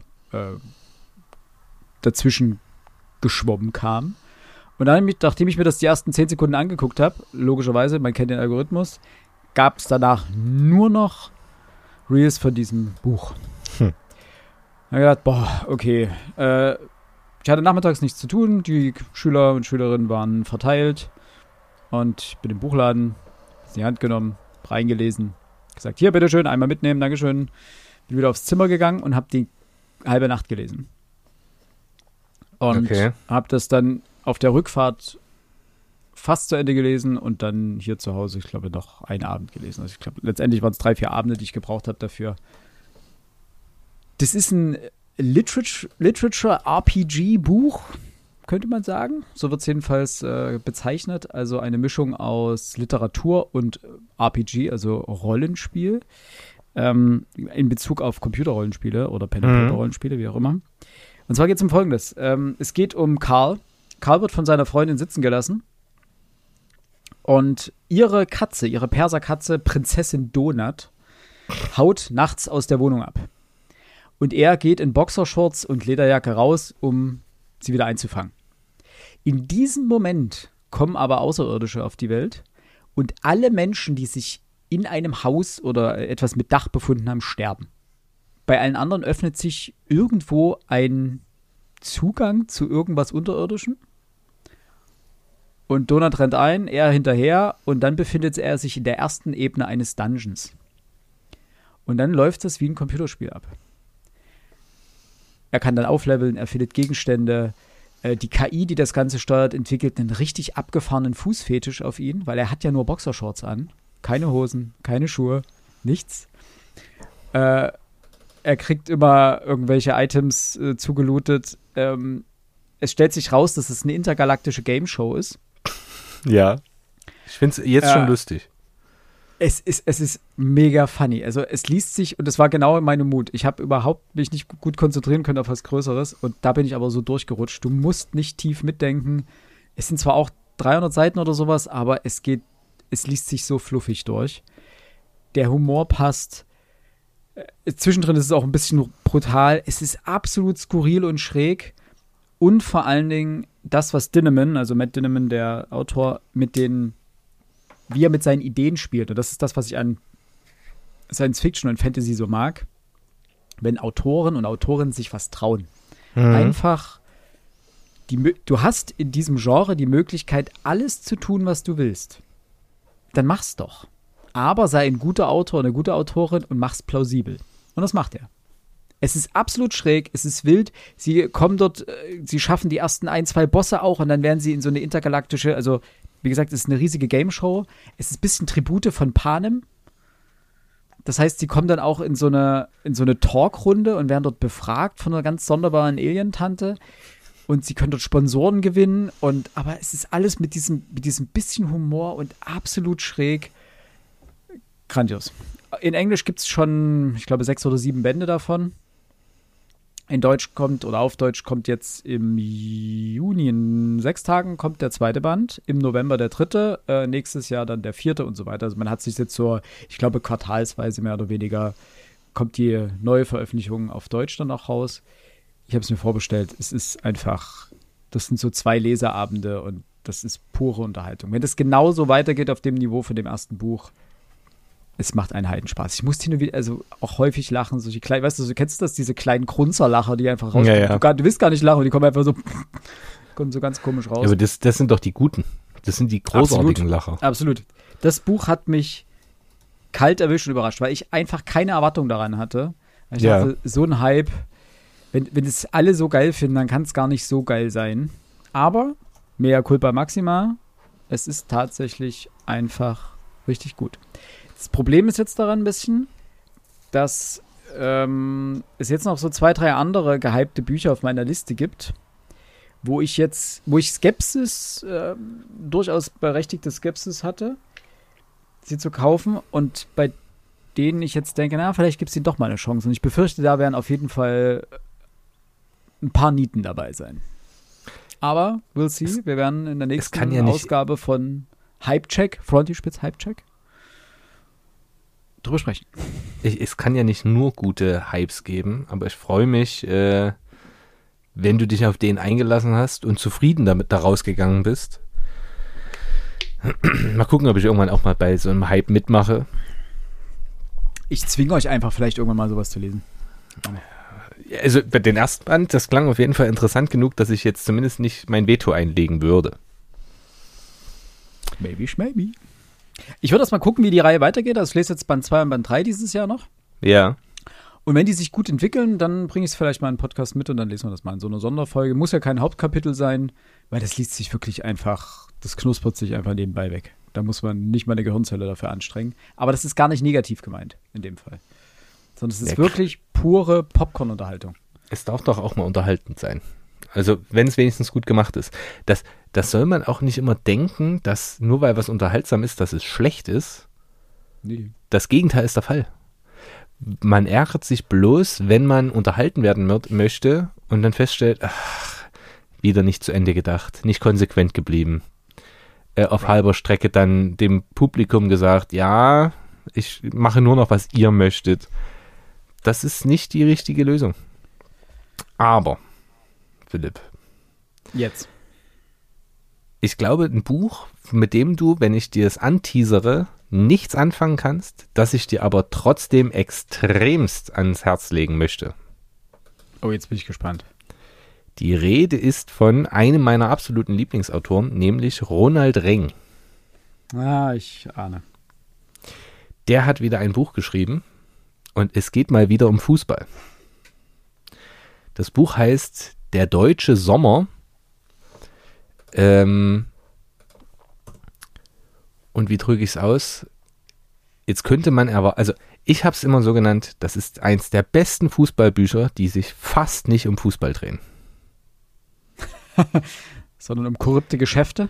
dazwischen geschwommen kam. Und dann, nachdem ich mir das die ersten 10 Sekunden angeguckt habe, logischerweise, man kennt den Algorithmus, gab es danach nur noch Reels von diesem Buch. Da habe ich gedacht, boah, okay. Ich hatte nachmittags nichts zu tun, die Schüler und Schülerinnen waren verteilt und ich bin im Buchladen, in die Hand genommen, reingelesen, gesagt, hier, bitteschön, einmal mitnehmen, dankeschön. Bin wieder aufs Zimmer gegangen und habe die halbe Nacht gelesen. Und habe das dann auf der Rückfahrt fast zu Ende gelesen und dann hier zu Hause, ich glaube, noch einen Abend gelesen. Also ich glaube, letztendlich waren es 3-4 Abende, die ich gebraucht habe dafür. Das ist ein Literature-RPG-Buch, könnte man sagen. So wird es jedenfalls bezeichnet. Also eine Mischung aus Literatur und RPG, also Rollenspiel. In Bezug auf Computerrollenspiele oder Pen-and-Paper-Rollenspiele, wie auch immer. Und zwar geht es um Folgendes. Es geht um Carl. Carl wird von seiner Freundin sitzen gelassen. Und ihre Katze, ihre Perserkatze, Prinzessin Donut, haut nachts aus der Wohnung ab. Und er geht in Boxershorts und Lederjacke raus, um sie wieder einzufangen. In diesem Moment kommen aber Außerirdische auf die Welt und alle Menschen, die sich in einem Haus oder etwas mit Dach befunden haben, sterben. Bei allen anderen öffnet sich irgendwo ein Zugang zu irgendwas Unterirdischen. Und Donut rennt ein, er hinterher und dann befindet er sich in der ersten Ebene eines Dungeons. Und dann läuft das wie ein Computerspiel ab. Er kann dann aufleveln, er findet Gegenstände. Die KI, die das Ganze steuert, entwickelt einen richtig abgefahrenen Fußfetisch auf ihn, weil er hat ja nur Boxershorts an. Keine Hosen, keine Schuhe, nichts. Er kriegt immer irgendwelche Items zugelootet. Es stellt sich raus, dass es eine intergalaktische Game-Show ist. Ja. Ich finde es jetzt schon lustig. Es ist mega funny. Also es liest sich, und es war genau in meinem Mut. Ich habe überhaupt mich nicht gut konzentrieren können auf was Größeres und da bin ich aber so durchgerutscht. Du musst nicht tief mitdenken. Es sind zwar auch 300 Seiten oder sowas, aber es liest sich so fluffig durch. Der Humor passt. Zwischendrin ist es auch ein bisschen brutal. Es ist absolut skurril und schräg. Und vor allen Dingen das, was Dinneman, also Matt Dinneman, der Autor, wie er mit seinen Ideen spielt. Und das ist das, was ich an Science Fiction und Fantasy so mag. Wenn Autoren und Autorinnen sich was trauen. Einfach, du hast in diesem Genre die Möglichkeit, alles zu tun, was du willst. Dann mach's doch. Aber sei ein guter Autor, eine gute Autorin und mach's plausibel. Und das macht er. Es ist absolut schräg, es ist wild. Sie kommen dort, sie schaffen die ersten 1-2 Bosse auch und dann werden sie in so eine intergalaktische, also wie gesagt, es ist eine riesige Game-Show. Es ist ein bisschen Tribute von Panem. Das heißt, sie kommen dann auch in so eine Talkrunde und werden dort befragt von einer ganz sonderbaren Alien-Tante. Und sie können dort Sponsoren gewinnen. Aber es ist alles mit diesem bisschen Humor und absolut schräg. Grandios. In Englisch gibt es schon, ich glaube, 6 oder 7 Bände davon. Auf Deutsch kommt jetzt im Juni in 6 Tagen kommt der 2. Band, im November der 3., nächstes Jahr dann der 4. und so weiter. Also man hat sich jetzt ich glaube, quartalsweise mehr oder weniger kommt die neue Veröffentlichung auf Deutsch dann auch raus. Ich habe es mir vorbestellt. Es ist einfach, das sind so 2 Leseabende und das ist pure Unterhaltung. Wenn das genauso weitergeht auf dem Niveau von dem ersten Buch, es macht einen Heidenspaß. Ich musste nur wieder, also auch häufig lachen, solche kleinen, weißt du, so kennst du das, diese kleinen Grunzerlacher, die einfach rauskommen. Ja. Du willst gar nicht lachen, die kommen einfach so, kommen so ganz komisch raus. Ja, aber das sind doch die Guten. Das sind die großartigen Lacher. Absolut. Das Buch hat mich kalt erwischt und überrascht, weil ich einfach keine Erwartung daran hatte. Ich dachte, so ein Hype, wenn es alle so geil finden, dann kann es gar nicht so geil sein. Aber, mea culpa maxima, es ist tatsächlich einfach richtig gut. Das Problem ist jetzt daran ein bisschen, dass es jetzt noch so 2, 3 andere gehypte Bücher auf meiner Liste gibt, wo ich Skepsis, durchaus berechtigte Skepsis hatte, sie zu kaufen und bei denen ich jetzt denke, vielleicht gibt es ihnen doch mal eine Chance. Und ich befürchte, da werden auf jeden Fall ein paar Nieten dabei sein. Aber, we'll see, wir werden in der nächsten Ausgabe von Hype-Check, Frontispitz Hype-Check, drüber sprechen. Es kann ja nicht nur gute Hypes geben, aber ich freue mich, wenn du dich auf den eingelassen hast und zufrieden damit da rausgegangen bist. Mal gucken, ob ich irgendwann auch mal bei so einem Hype mitmache. Ich zwinge euch einfach vielleicht irgendwann mal sowas zu lesen. Also bei den ersten Band, das klang auf jeden Fall interessant genug, dass ich jetzt zumindest nicht mein Veto einlegen würde. Maybe, schmaybe. Ich würde erst mal gucken, wie die Reihe weitergeht. Also ich lese jetzt Band 2 und Band 3 dieses Jahr noch. Ja. Und wenn die sich gut entwickeln, dann bringe ich es vielleicht mal in einen Podcast mit und dann lesen wir das mal in so einer Sonderfolge. Muss ja kein Hauptkapitel sein, weil das liest sich wirklich einfach, das knuspert sich einfach nebenbei weg. Da muss man nicht mal eine Gehirnzelle dafür anstrengen. Aber das ist gar nicht negativ gemeint in dem Fall. Sondern es ist wirklich pure Popcorn-Unterhaltung. Es darf doch auch mal unterhaltend sein. Also wenn es wenigstens gut gemacht ist. Das soll man auch nicht immer denken, dass nur weil was unterhaltsam ist, dass es schlecht ist. Nee. Das Gegenteil ist der Fall. Man ärgert sich bloß, wenn man unterhalten werden möchte und dann feststellt, wieder nicht zu Ende gedacht, nicht konsequent geblieben. Auf halber Strecke dann dem Publikum gesagt, ja, ich mache nur noch, was ihr möchtet. Das ist nicht die richtige Lösung. Aber, Philipp. Jetzt. Ich glaube, ein Buch, mit dem du, wenn ich dir es anteasere, nichts anfangen kannst, das ich dir aber trotzdem extremst ans Herz legen möchte. Oh, jetzt bin ich gespannt. Die Rede ist von einem meiner absoluten Lieblingsautoren, nämlich Ronald Reng. Ah, ich ahne. Der hat wieder ein Buch geschrieben und es geht mal wieder um Fußball. Das Buch heißt Der deutsche Sommer. Und wie drücke ich es aus? Jetzt könnte man aber, also ich habe es immer so genannt, das ist eins der besten Fußballbücher, die sich fast nicht um Fußball drehen. Sondern um korrupte Geschäfte?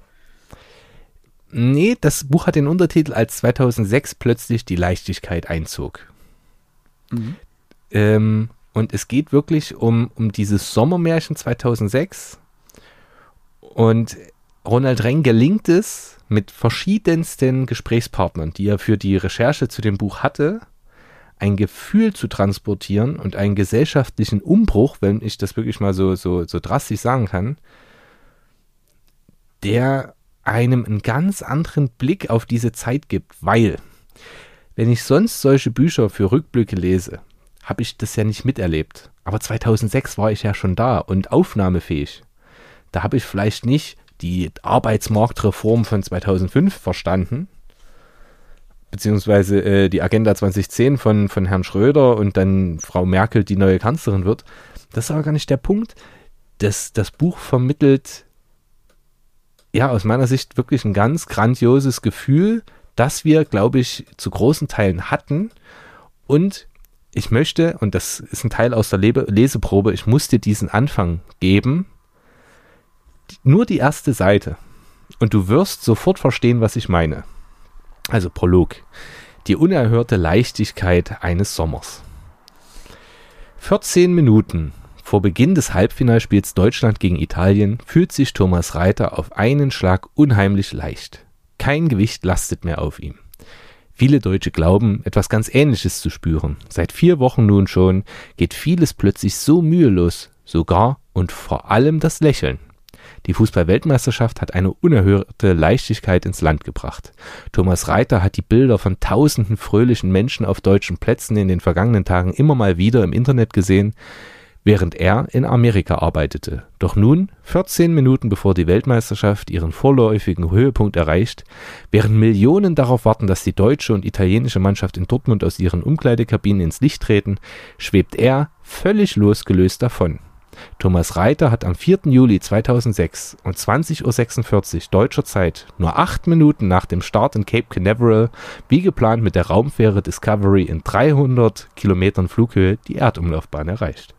Nee, das Buch hat den Untertitel, als 2006 plötzlich die Leichtigkeit einzog. Mhm. Und es geht wirklich um dieses Sommermärchen 2006. Und Ronald Reng gelingt es, mit verschiedensten Gesprächspartnern, die er für die Recherche zu dem Buch hatte, ein Gefühl zu transportieren und einen gesellschaftlichen Umbruch, wenn ich das wirklich mal so drastisch sagen kann, der einem einen ganz anderen Blick auf diese Zeit gibt, weil, wenn ich sonst solche Bücher für Rückblicke lese, habe ich das ja nicht miterlebt. Aber 2006 war ich ja schon da und aufnahmefähig. Da habe ich vielleicht nicht die Arbeitsmarktreform von 2005 verstanden, beziehungsweise die Agenda 2010 von Herrn Schröder und dann Frau Merkel die neue Kanzlerin wird. Das ist aber gar nicht der Punkt. Das Buch vermittelt ja aus meiner Sicht wirklich ein ganz grandioses Gefühl, das wir, glaube ich, zu großen Teilen hatten. Und ich möchte, und das ist ein Teil aus der Leseprobe, ich muss dir diesen Anfang geben, nur die erste Seite. Und du wirst sofort verstehen, was ich meine. Also Prolog. Die unerhörte Leichtigkeit eines Sommers. 14 Minuten vor Beginn des Halbfinalspiels Deutschland gegen Italien fühlt sich Thomas Reiter auf einen Schlag unheimlich leicht. Kein Gewicht lastet mehr auf ihm. Viele Deutsche glauben, etwas ganz Ähnliches zu spüren. Seit 4 Wochen nun schon geht vieles plötzlich so mühelos, sogar und vor allem das Lächeln. Die Fußball-Weltmeisterschaft hat eine unerhörte Leichtigkeit ins Land gebracht. Thomas Reiter hat die Bilder von tausenden fröhlichen Menschen auf deutschen Plätzen in den vergangenen Tagen immer mal wieder im Internet gesehen, während er in Amerika arbeitete. Doch nun, 14 Minuten bevor die Weltmeisterschaft ihren vorläufigen Höhepunkt erreicht, während Millionen darauf warten, dass die deutsche und italienische Mannschaft in Dortmund aus ihren Umkleidekabinen ins Licht treten, schwebt er völlig losgelöst davon. Thomas Reiter hat am 4. Juli 2006 um 20:46 Uhr deutscher Zeit, nur 8 Minuten nach dem Start in Cape Canaveral, wie geplant mit der Raumfähre Discovery in 300 Kilometern Flughöhe die Erdumlaufbahn erreicht.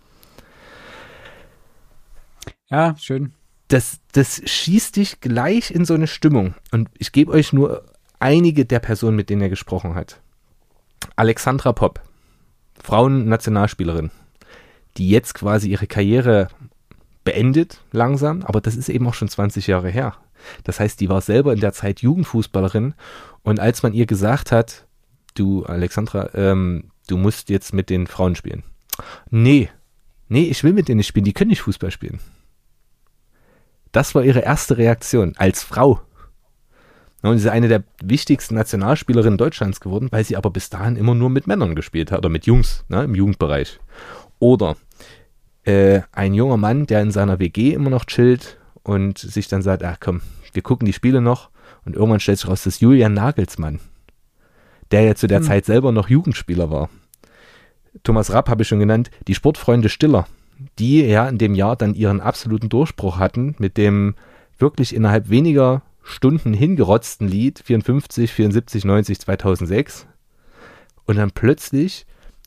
Ja, schön. Das schießt dich gleich in so eine Stimmung. Und ich gebe euch nur einige der Personen, mit denen er gesprochen hat. Alexandra Popp, Frauennationalspielerin, die jetzt quasi ihre Karriere beendet, langsam, aber das ist eben auch schon 20 Jahre her. Das heißt, die war selber in der Zeit Jugendfußballerin und als man ihr gesagt hat, du Alexandra, du musst jetzt mit den Frauen spielen. Nee, ich will mit denen nicht spielen, die können nicht Fußball spielen. Das war ihre erste Reaktion als Frau. Und sie ist eine der wichtigsten Nationalspielerinnen Deutschlands geworden, weil sie aber bis dahin immer nur mit Männern gespielt hat oder mit Jungs, ne, im Jugendbereich. Oder ein junger Mann, der in seiner WG immer noch chillt und sich dann sagt, ach komm, wir gucken die Spiele noch und irgendwann stellt sich raus, dass Julian Nagelsmann, der ja zu der Zeit selber noch Jugendspieler war. Thomas Rapp habe ich schon genannt, die Sportfreunde Stiller, die ja in dem Jahr dann ihren absoluten Durchbruch hatten mit dem wirklich innerhalb weniger Stunden hingerotzten Lied 54, 74, 90, 2006 und dann plötzlich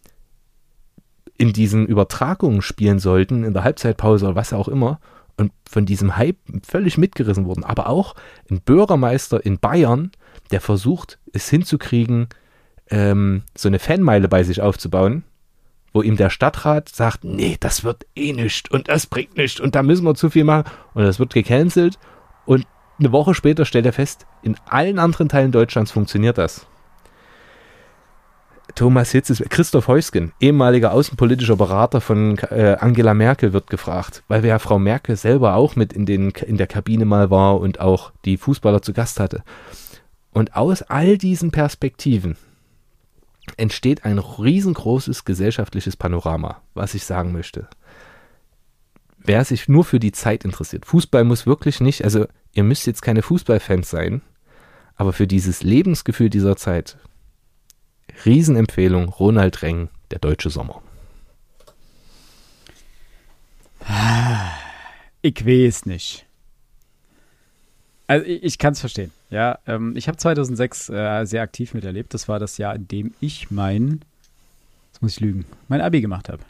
in diesen Übertragungen spielen sollten, in der Halbzeitpause oder was auch immer und von diesem Hype völlig mitgerissen wurden. Aber auch ein Bürgermeister in Bayern, der versucht, es hinzukriegen, so eine Fanmeile bei sich aufzubauen, wo ihm der Stadtrat sagt, nee, das wird eh nichts und das bringt nichts und da müssen wir zu viel machen und das wird gecancelt und eine Woche später stellt er fest, in allen anderen Teilen Deutschlands funktioniert das. Thomas Hitzes, Christoph Heusgen, ehemaliger außenpolitischer Berater von Angela Merkel, wird gefragt, weil ja Frau Merkel selber auch mit in der Kabine mal war und auch die Fußballer zu Gast hatte. Und aus all diesen Perspektiven entsteht ein riesengroßes gesellschaftliches Panorama, was ich sagen möchte. wer sich nur für die Zeit interessiert, Fußball muss wirklich nicht, also ihr müsst jetzt keine Fußballfans sein, aber für dieses Lebensgefühl dieser Zeit, Riesenempfehlung, Ronald Reng, Der deutsche Sommer. Ich weiß nicht. Also ich kann es verstehen. Ja, ich habe 2006 sehr aktiv miterlebt. Das war das Jahr, in dem ich jetzt muss ich lügen, mein Abi gemacht habe.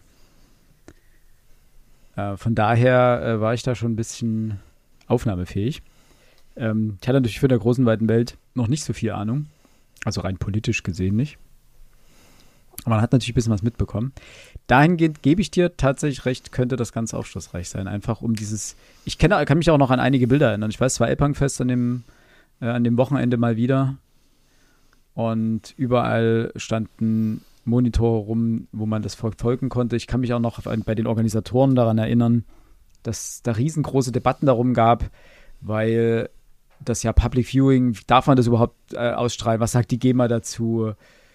Von daher war ich da schon ein bisschen aufnahmefähig. Ich hatte natürlich von der großen, weiten Welt noch nicht so viel Ahnung. Also rein politisch gesehen nicht. Aber man hat natürlich ein bisschen was mitbekommen. Dahingehend gebe ich dir tatsächlich recht, könnte das ganz aufschlussreich sein. Einfach um dieses, kann mich auch noch an einige Bilder erinnern. Ich weiß, es war Elbhangfest an dem Wochenende mal wieder. Und überall standen Monitore rum, wo man das verfolgen konnte. Ich kann mich auch noch bei den Organisatoren daran erinnern, dass es da riesengroße Debatten darum gab, weil das ja Public Viewing, darf man das überhaupt ausstrahlen? Was sagt die GEMA dazu?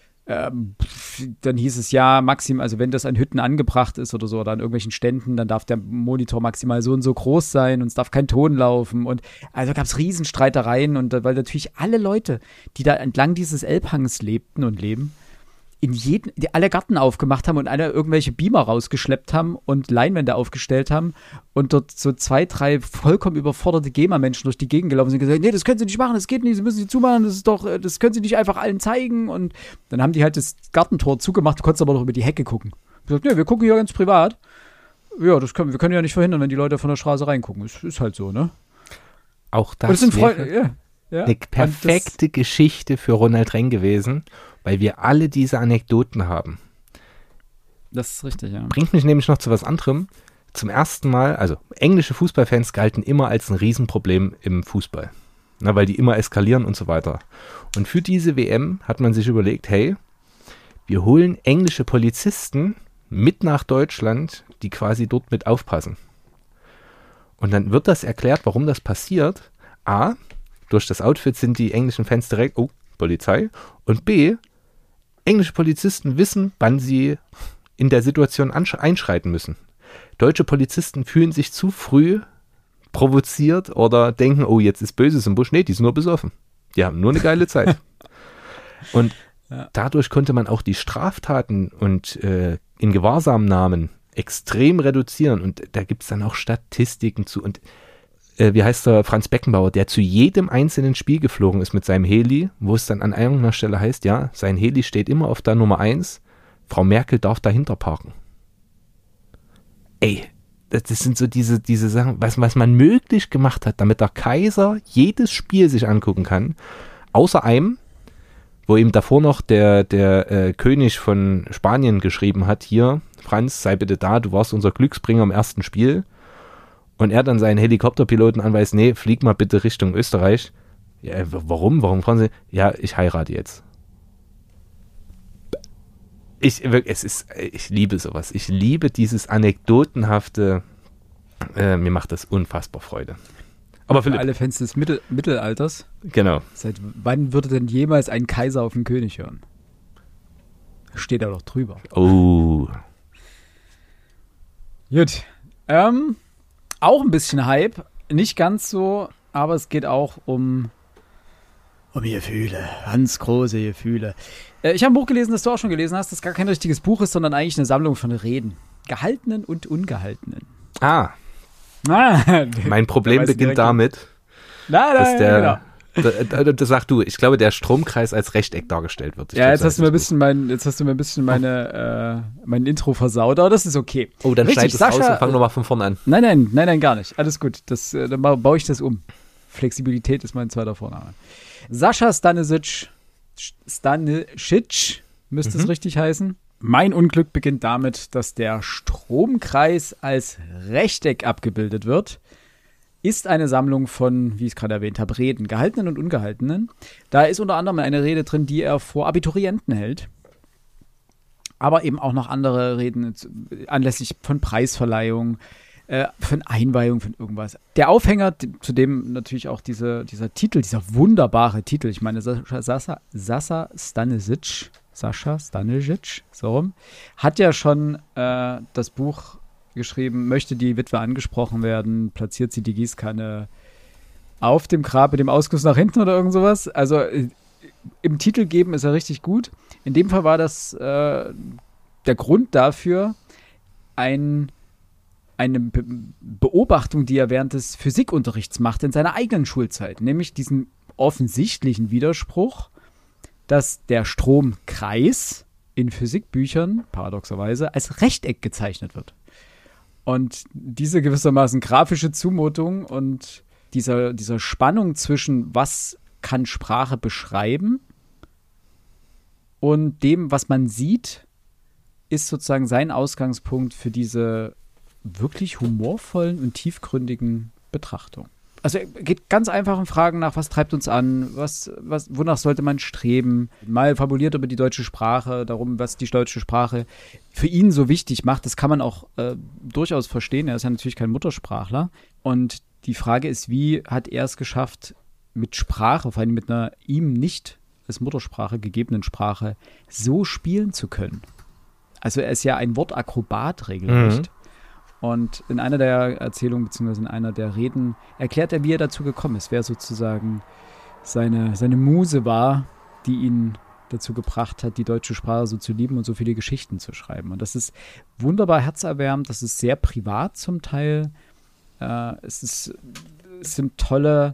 Dann hieß es ja, maximal, also wenn das an Hütten angebracht ist oder so, oder an irgendwelchen Ständen, dann darf der Monitor maximal so und so groß sein und es darf kein Ton laufen. Und also gab es Riesenstreitereien und weil natürlich alle Leute, die da entlang dieses Elbhangs lebten und leben, die alle Garten aufgemacht haben und alle irgendwelche Beamer rausgeschleppt haben und Leinwände aufgestellt haben und dort so 2, 3 vollkommen überforderte GEMA-Menschen durch die Gegend gelaufen sind und gesagt, nee, das können Sie nicht machen, das geht nicht, Sie müssen sie zumachen, das können Sie nicht einfach allen zeigen. Und dann haben die halt das Gartentor zugemacht, du konntest aber noch über die Hecke gucken. Ich gesagt, nee, wir gucken hier ganz privat. Ja, wir können ja nicht verhindern, wenn die Leute von der Straße reingucken. Ist halt so, ne? Auch das wäre eine perfekte Geschichte für Ronald Reng gewesen, weil wir alle diese Anekdoten haben. Das ist richtig, ja. Bringt mich nämlich noch zu was anderem. Zum ersten Mal, also englische Fußballfans galten immer als ein Riesenproblem im Fußball. Na, weil die immer eskalieren und so weiter. Und für diese WM hat man sich überlegt, hey, wir holen englische Polizisten mit nach Deutschland, die quasi dort mit aufpassen. Und dann wird das erklärt, warum das passiert. A, durch das Outfit sind die englischen Fans direkt, oh, Polizei. Und B, englische Polizisten wissen, wann sie in der Situation einschreiten müssen. Deutsche Polizisten fühlen sich zu früh provoziert oder denken, oh, jetzt ist Böses im Busch. Nee, die sind nur besoffen. Die haben nur eine geile Zeit. Und dadurch konnte man auch die Straftaten und in Gewahrsamnahmen extrem reduzieren. Und da gibt es dann auch Statistiken zu. Und wie heißt der, Franz Beckenbauer, der zu jedem einzelnen Spiel geflogen ist mit seinem Heli, wo es dann an irgendeiner Stelle heißt, ja, sein Heli steht immer auf der Nummer 1, Frau Merkel darf dahinter parken. Ey, das sind so diese Sachen, was man möglich gemacht hat, damit der Kaiser jedes Spiel sich angucken kann, außer einem, wo ihm davor noch der König von Spanien geschrieben hat, hier, Franz, sei bitte da, du warst unser Glücksbringer im ersten Spiel. Und er dann seinen Helikopterpiloten anweist, nee, flieg mal bitte Richtung Österreich. Ja, warum? Warum fahren Sie? Ja, ich heirate jetzt. Ich liebe sowas. Ich liebe dieses anekdotenhafte, mir macht das unfassbar Freude. Aber für alle Fans des Mittelalters. Genau. Seit wann würde denn jemals ein Kaiser auf den König hören? Steht da doch drüber. Oh. Gut. Auch ein bisschen Hype, nicht ganz so, aber es geht auch um Gefühle, ganz große Gefühle. Ich habe ein Buch gelesen, das du auch schon gelesen hast, das gar kein richtiges Buch ist, sondern eigentlich eine Sammlung von Reden. Gehaltenen und ungehaltenen. Mein Problem beginnt damit, dass der, das sagst du, ich glaube, der Stromkreis als Rechteck dargestellt wird. Jetzt hast du mir ein bisschen mein Intro versaut, aber das ist okay. Oh, dann schneid es raus und fang nochmal von vorne an. Nein, gar nicht. Alles gut. Dann baue ich das um. Flexibilität ist mein zweiter Vorname. Sascha Stanisic müsste es richtig heißen. Mein Unglück beginnt damit, dass der Stromkreis als Rechteck abgebildet wird. Ist eine Sammlung von, wie ich es gerade erwähnt habe, Reden, gehaltenen und ungehaltenen. Da ist unter anderem eine Rede drin, die er vor Abiturienten hält. Aber eben auch noch andere Reden anlässlich von Preisverleihung, von Einweihung, von irgendwas. Der Aufhänger, zu dem natürlich auch dieser Titel, dieser wunderbare Titel, ich meine, Sascha Stanisic, so rum, hat ja schon das Buch geschrieben, möchte die Witwe angesprochen werden, platziert sie die Gießkanne auf dem Grab mit dem Ausguss nach hinten oder irgend sowas. Also im Titel geben ist er richtig gut. In dem Fall war das der Grund dafür, eine Beobachtung, die er während des Physikunterrichts macht in seiner eigenen Schulzeit, nämlich diesen offensichtlichen Widerspruch, dass der Stromkreis in Physikbüchern paradoxerweise als Rechteck gezeichnet wird. Und diese gewissermaßen grafische Zumutung und dieser Spannung zwischen was kann Sprache beschreiben und dem, was man sieht, ist sozusagen sein Ausgangspunkt für diese wirklich humorvollen und tiefgründigen Betrachtungen. Also er geht ganz einfachen Fragen nach, was treibt uns an, wonach sollte man streben, mal fabuliert über die deutsche Sprache, darum, was die deutsche Sprache für ihn so wichtig macht. Das kann man auch durchaus verstehen, er ist ja natürlich kein Muttersprachler. Und die Frage ist, wie hat er es geschafft, mit Sprache, vor allem mit einer ihm nicht als Muttersprache gegebenen Sprache, so spielen zu können. Also er ist ja ein Wortakrobat regelrecht. Und in einer der Erzählungen, beziehungsweise in einer der Reden, erklärt er, wie er dazu gekommen ist, wer sozusagen seine Muse war, die ihn dazu gebracht hat, die deutsche Sprache so zu lieben und so viele Geschichten zu schreiben. Und das ist wunderbar herzerwärmend, das ist sehr privat zum Teil. Es sind tolle,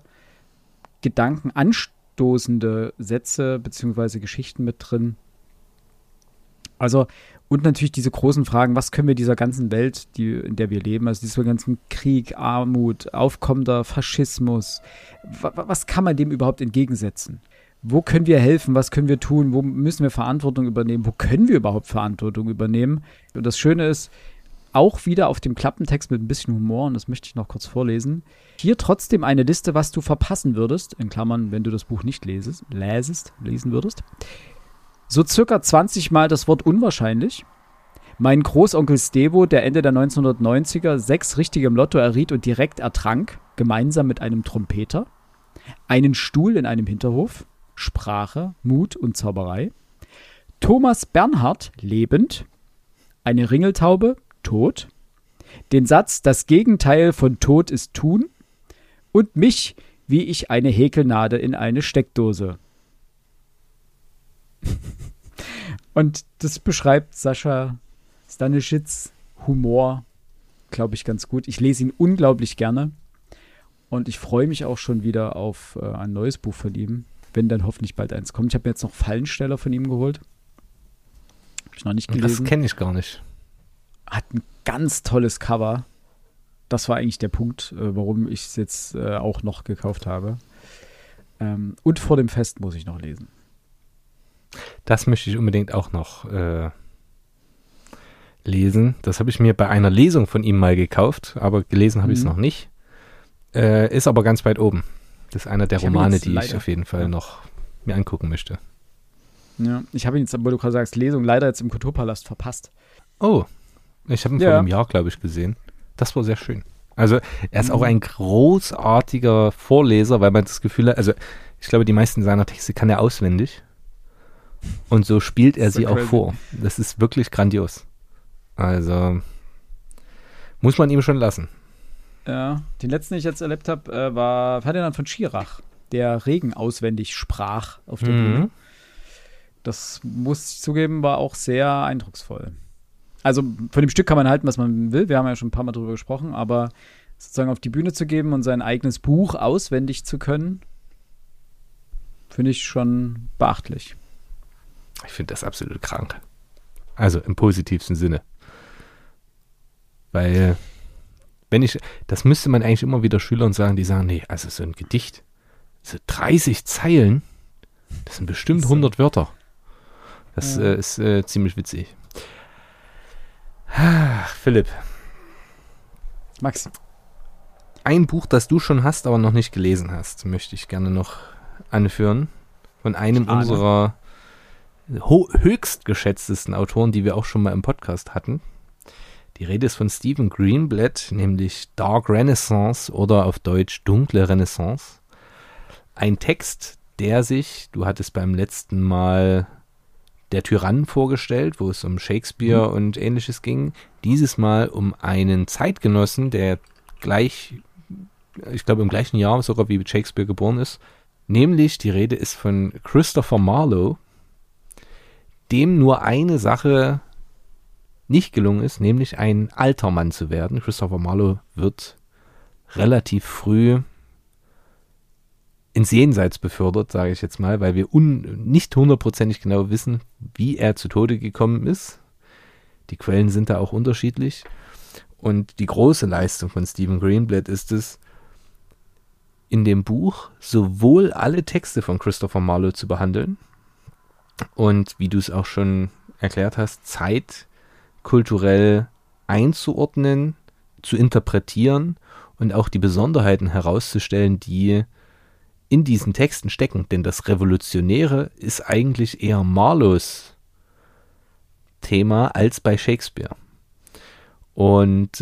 gedankenanstoßende Sätze beziehungsweise Geschichten mit drin. Also, und natürlich diese großen Fragen, was können wir dieser ganzen Welt, in der wir leben, also dieser ganzen Krieg, Armut, aufkommender Faschismus, was kann man dem überhaupt entgegensetzen? Wo können wir helfen? Was können wir tun? Wo müssen wir Verantwortung übernehmen? Wo können wir überhaupt Verantwortung übernehmen? Und das Schöne ist, auch wieder auf dem Klappentext mit ein bisschen Humor, und das möchte ich noch kurz vorlesen. Hier trotzdem eine Liste, was du verpassen würdest, in Klammern, wenn du das Buch nicht lesen würdest. So circa 20 Mal das Wort unwahrscheinlich. Mein Großonkel Stevo, der Ende der 1990er 6 richtige im Lotto erriet und direkt ertrank, gemeinsam mit einem Trompeter. Einen Stuhl in einem Hinterhof. Sprache, Mut und Zauberei. Thomas Bernhard, lebend. Eine Ringeltaube, tot. Den Satz, das Gegenteil von tot ist tun. Und mich, wie ich eine Häkelnadel in eine Steckdose. Und das beschreibt Sascha Stanischitz Humor, glaube ich, ganz gut. Ich lese ihn unglaublich gerne und ich freue mich auch schon wieder auf ein neues Buch von ihm, wenn dann hoffentlich bald eins kommt. Ich habe mir jetzt noch Fallensteller von ihm geholt. Habe ich noch nicht gelesen. Das kenne ich gar nicht. Hat ein ganz tolles Cover. Das war eigentlich der Punkt, warum ich es jetzt auch noch gekauft habe. Und vor dem Fest muss ich noch lesen. Das möchte ich unbedingt auch noch lesen. Das habe ich mir bei einer Lesung von ihm mal gekauft, aber gelesen habe ich es noch nicht. Ist aber ganz weit oben. Das ist einer der Romane, die ich auf jeden Fall noch mir angucken möchte. Ja, ich habe ihn jetzt, wo du gerade sagst, Lesung leider jetzt im Kulturpalast verpasst. Oh, ich habe ihn vor einem Jahr, glaube ich, gesehen. Das war sehr schön. Also er ist auch ein großartiger Vorleser, weil man das Gefühl hat, also ich glaube, die meisten seiner Texte kann er auswendig. Und so spielt er sie auch vor. Das ist wirklich grandios. Also muss man ihm schon lassen. Ja, den letzten, den ich jetzt erlebt habe, war Ferdinand von Schirach, der Regen auswendig sprach auf der Bühne. Das, muss ich zugeben, war auch sehr eindrucksvoll. Also von dem Stück kann man halten, was man will. Wir haben ja schon ein paar Mal drüber gesprochen, aber sozusagen auf die Bühne zu geben und sein eigenes Buch auswendig zu können, finde ich schon beachtlich. Ich finde das absolut krank. Also im positivsten Sinne. Weil, das müsste man eigentlich immer wieder Schülern sagen, die sagen, nee, also so ein Gedicht, so 30 Zeilen, das sind bestimmt 100 Wörter. Das ist ziemlich witzig. Philipp. Max. Ein Buch, das du schon hast, aber noch nicht gelesen hast, möchte ich gerne noch anführen. Von einem unserer höchst geschätztesten Autoren, die wir auch schon mal im Podcast hatten. Die Rede ist von Stephen Greenblatt, nämlich Dark Renaissance oder auf Deutsch Dunkle Renaissance. Ein Text, der sich, du hattest beim letzten Mal der Tyrann vorgestellt, wo es um Shakespeare und Ähnliches ging. Dieses Mal um einen Zeitgenossen, der ich glaube im gleichen Jahr sogar wie Shakespeare geboren ist. Nämlich, die Rede ist von Christopher Marlowe, dem nur eine Sache nicht gelungen ist, nämlich ein alter Mann zu werden. Christopher Marlowe wird relativ früh ins Jenseits befördert, sage ich jetzt mal, weil wir nicht hundertprozentig genau wissen, wie er zu Tode gekommen ist. Die Quellen sind da auch unterschiedlich. Und die große Leistung von Stephen Greenblatt ist es, in dem Buch sowohl alle Texte von Christopher Marlowe zu behandeln und, wie du es auch schon erklärt hast, zeitkulturell einzuordnen, zu interpretieren und auch die Besonderheiten herauszustellen, die in diesen Texten stecken. Denn das Revolutionäre ist eigentlich eher Marlowes Thema als bei Shakespeare. Und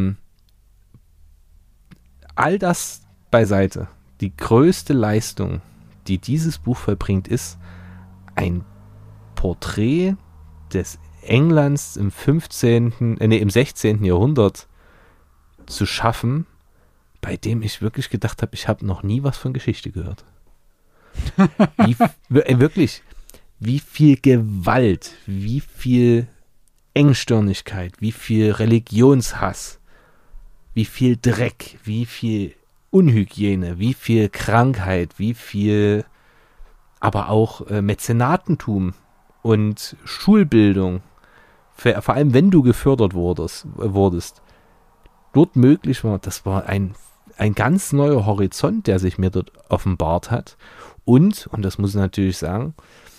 all das beiseite. Die größte Leistung, die dieses Buch vollbringt, ist ein Porträt des Englands im 16. Jahrhundert zu schaffen, bei dem ich wirklich gedacht habe, ich habe noch nie was von Geschichte gehört. Wirklich, wie viel Gewalt, wie viel Engstirnigkeit, wie viel Religionshass, wie viel Dreck, wie viel Unhygiene, wie viel Krankheit, wie viel aber auch Mäzenatentum und Schulbildung, vor allem wenn du gefördert wurdest, dort möglich war. Das war ein ganz neuer Horizont, der sich mir dort offenbart hat. Und das muss ich natürlich sagen,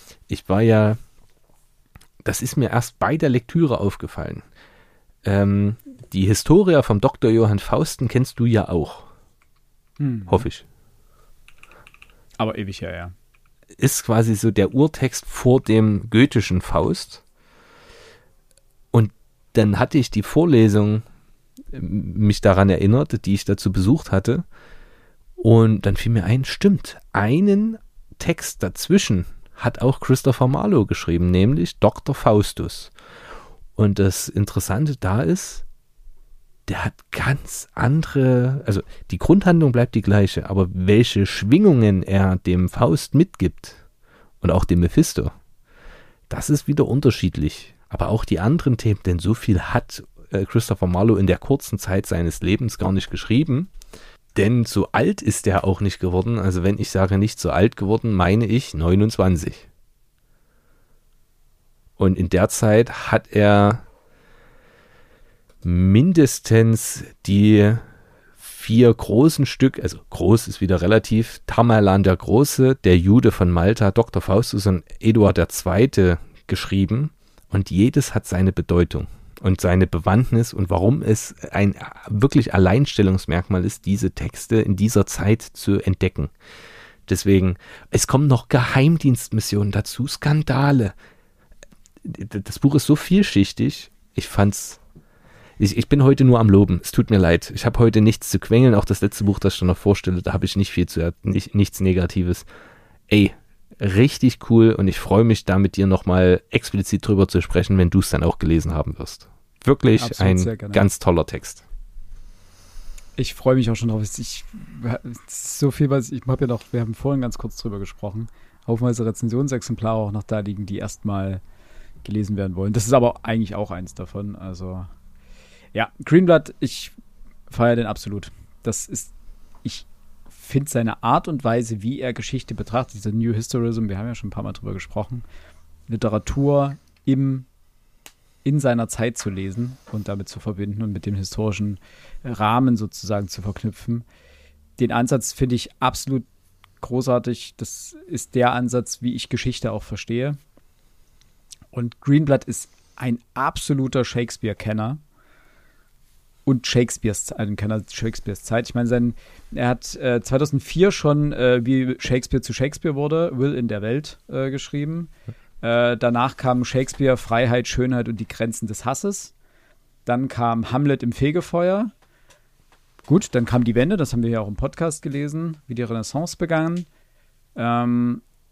das ist mir erst bei der Lektüre aufgefallen. Die Historia vom Dr. Johann Fausten kennst du ja auch. Hoffe ich. Aber ewig her, ja. Ist quasi so der Urtext vor dem goethischen Faust. Und dann hatte ich die Vorlesung mich daran erinnert, die ich dazu besucht hatte. Und dann fiel mir ein, stimmt, einen Text dazwischen hat auch Christopher Marlowe geschrieben, nämlich Dr. Faustus. Und das Interessante da ist, der hat ganz andere, also die Grundhandlung bleibt die gleiche, aber welche Schwingungen er dem Faust mitgibt und auch dem Mephisto, das ist wieder unterschiedlich. Aber auch die anderen Themen, denn so viel hat Christopher Marlowe in der kurzen Zeit seines Lebens gar nicht geschrieben, denn so alt ist er auch nicht geworden. Also wenn ich sage nicht so alt geworden, meine ich 29. Und in der Zeit hat er mindestens die 4 großen Stück, also groß ist wieder relativ, Tamerlan der Große, der Jude von Malta, Dr. Faustus und Eduard II. Geschrieben. Und jedes hat seine Bedeutung und seine Bewandtnis und warum es ein wirklich Alleinstellungsmerkmal ist, diese Texte in dieser Zeit zu entdecken. Deswegen, es kommen noch Geheimdienstmissionen dazu, Skandale. Das Buch ist so vielschichtig, ich bin heute nur am Loben, es tut mir leid. Ich habe heute nichts zu quengeln, auch das letzte Buch, das ich noch vorstelle, da habe ich nichts Negatives. Ey, richtig cool und ich freue mich da mit dir nochmal explizit drüber zu sprechen, wenn du es dann auch gelesen haben wirst. Wirklich absolut, ein ganz toller Text. Ich freue mich auch schon drauf. So viel, wir haben vorhin ganz kurz drüber gesprochen, haufenweise Rezensionsexemplare auch noch da liegen, die erstmal gelesen werden wollen. Das ist aber eigentlich auch eins davon. Also ja, Greenblatt, ich feiere den absolut. Ich finde seine Art und Weise, wie er Geschichte betrachtet, dieser New Historism, wir haben ja schon ein paar Mal drüber gesprochen, Literatur in seiner Zeit zu lesen und damit zu verbinden und mit dem historischen Rahmen sozusagen zu verknüpfen. Den Ansatz finde ich absolut großartig. Das ist der Ansatz, wie ich Geschichte auch verstehe. Und Greenblatt ist ein absoluter Shakespeare-Kenner und Shakespeares Zeit. Ich meine, er hat 2004 schon, wie Shakespeare zu Shakespeare wurde, Will in der Welt geschrieben. Danach kam Shakespeare, Freiheit, Schönheit und die Grenzen des Hasses. Dann kam Hamlet im Fegefeuer. Gut, dann kam die Wende, das haben wir ja auch im Podcast gelesen, wie die Renaissance begann.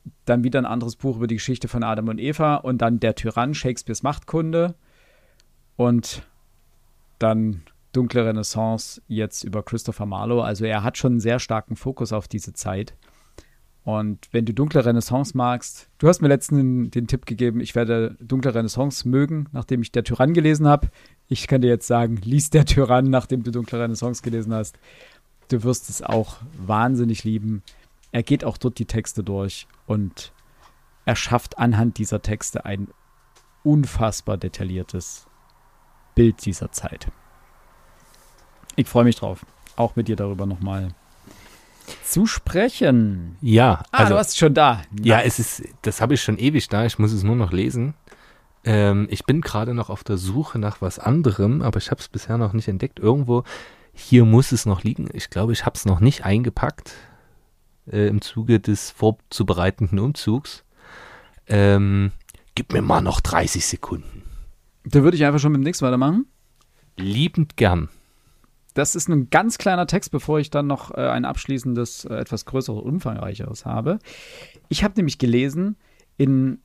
dann wieder ein anderes Buch über die Geschichte von Adam und Eva und dann Der Tyrann, Shakespeares Machtkunde und dann Dunkle Renaissance jetzt über Christopher Marlowe. Also er hat schon einen sehr starken Fokus auf diese Zeit. Und wenn du Dunkle Renaissance magst, du hast mir letztens den Tipp gegeben, ich werde Dunkle Renaissance mögen, nachdem ich Der Tyrann gelesen habe. Ich kann dir jetzt sagen, lies Der Tyrann, nachdem du Dunkle Renaissance gelesen hast. Du wirst es auch wahnsinnig lieben. Er geht auch dort die Texte durch und er schafft anhand dieser Texte ein unfassbar detailliertes Bild dieser Zeit. Ich freue mich drauf, auch mit dir darüber nochmal zu sprechen. Ja. Also, du hast es schon da. Ja, das habe ich schon ewig da, ich muss es nur noch lesen. Ich bin gerade noch auf der Suche nach was anderem, aber ich habe es bisher noch nicht entdeckt. Irgendwo, hier muss es noch liegen. Ich glaube, ich habe es noch nicht eingepackt im Zuge des vorzubereitenden Umzugs. Gib mir mal noch 30 Sekunden. Da würde ich einfach schon mit dem nächsten weitermachen. Liebend gern. Das ist ein ganz kleiner Text, bevor ich dann noch ein abschließendes, etwas größeres, umfangreicheres habe. Ich habe nämlich gelesen in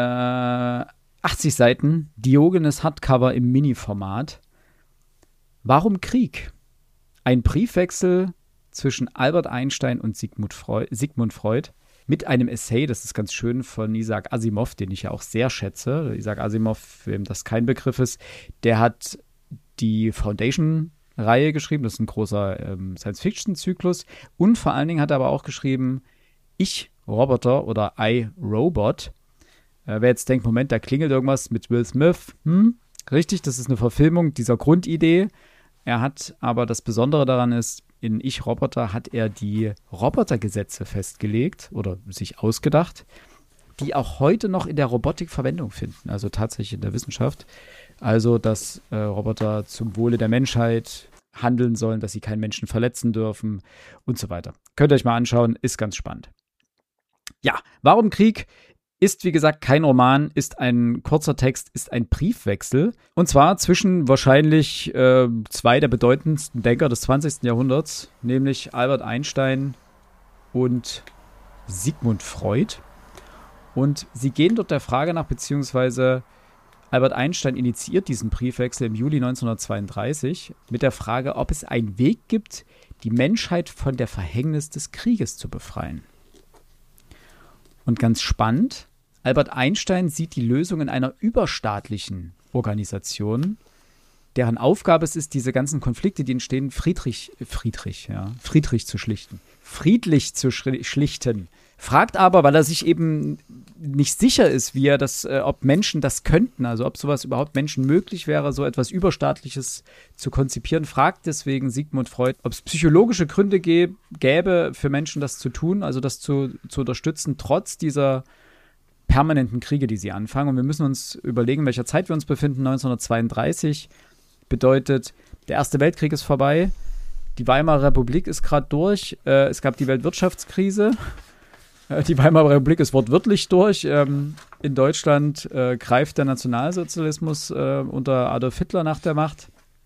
80 Seiten Diogenes Hardcover im Mini-Format. Warum Krieg? Ein Briefwechsel zwischen Albert Einstein und Sigmund Freud mit einem Essay, das ist ganz schön, von Isaac Asimov, den ich ja auch sehr schätze. Isaac Asimov, wem das kein Begriff ist, der hat die Foundation-Reihe geschrieben. Das ist ein großer Science-Fiction-Zyklus. Und vor allen Dingen hat er aber auch geschrieben Ich, Roboter oder I, Robot. Wer jetzt denkt, Moment, da klingelt irgendwas mit Will Smith. Richtig, das ist eine Verfilmung dieser Grundidee. Er hat aber das Besondere daran ist, in Ich, Roboter hat er die Robotergesetze festgelegt oder sich ausgedacht, die auch heute noch in der Robotik Verwendung finden, also tatsächlich in der Wissenschaft. Also, dass Roboter zum Wohle der Menschheit handeln sollen, dass sie keinen Menschen verletzen dürfen und so weiter. Könnt ihr euch mal anschauen, ist ganz spannend. Ja, warum Krieg? Ist, wie gesagt, kein Roman, ist ein kurzer Text, ist ein Briefwechsel. Und zwar zwischen wahrscheinlich zwei der bedeutendsten Denker des 20. Jahrhunderts, nämlich Albert Einstein und Sigmund Freud. Und sie gehen dort der Frage nach, beziehungsweise Albert Einstein initiiert diesen Briefwechsel im Juli 1932 mit der Frage, ob es einen Weg gibt, die Menschheit von der Verhängnis des Krieges zu befreien. Und ganz spannend, Albert Einstein sieht die Lösung in einer überstaatlichen Organisation, deren Aufgabe es ist, diese ganzen Konflikte, die entstehen, friedlich zu schlichten. Friedlich zu schlichten. Fragt aber, weil er sich eben nicht sicher ist, wie er das, ob Menschen das könnten, also ob sowas überhaupt Menschen möglich wäre, so etwas Überstaatliches zu konzipieren, fragt deswegen Sigmund Freud, ob es psychologische Gründe gäbe für Menschen, das zu tun, also das zu unterstützen, trotz dieser permanenten Kriege, die sie anfangen. Und wir müssen uns überlegen, in welcher Zeit wir uns befinden. 1932 bedeutet, der Erste Weltkrieg ist vorbei, die Weimarer Republik ist gerade durch, es gab die Weltwirtschaftskrise, die Weimarer Republik ist wortwörtlich durch. In Deutschland greift der Nationalsozialismus unter Adolf Hitler nach der Macht.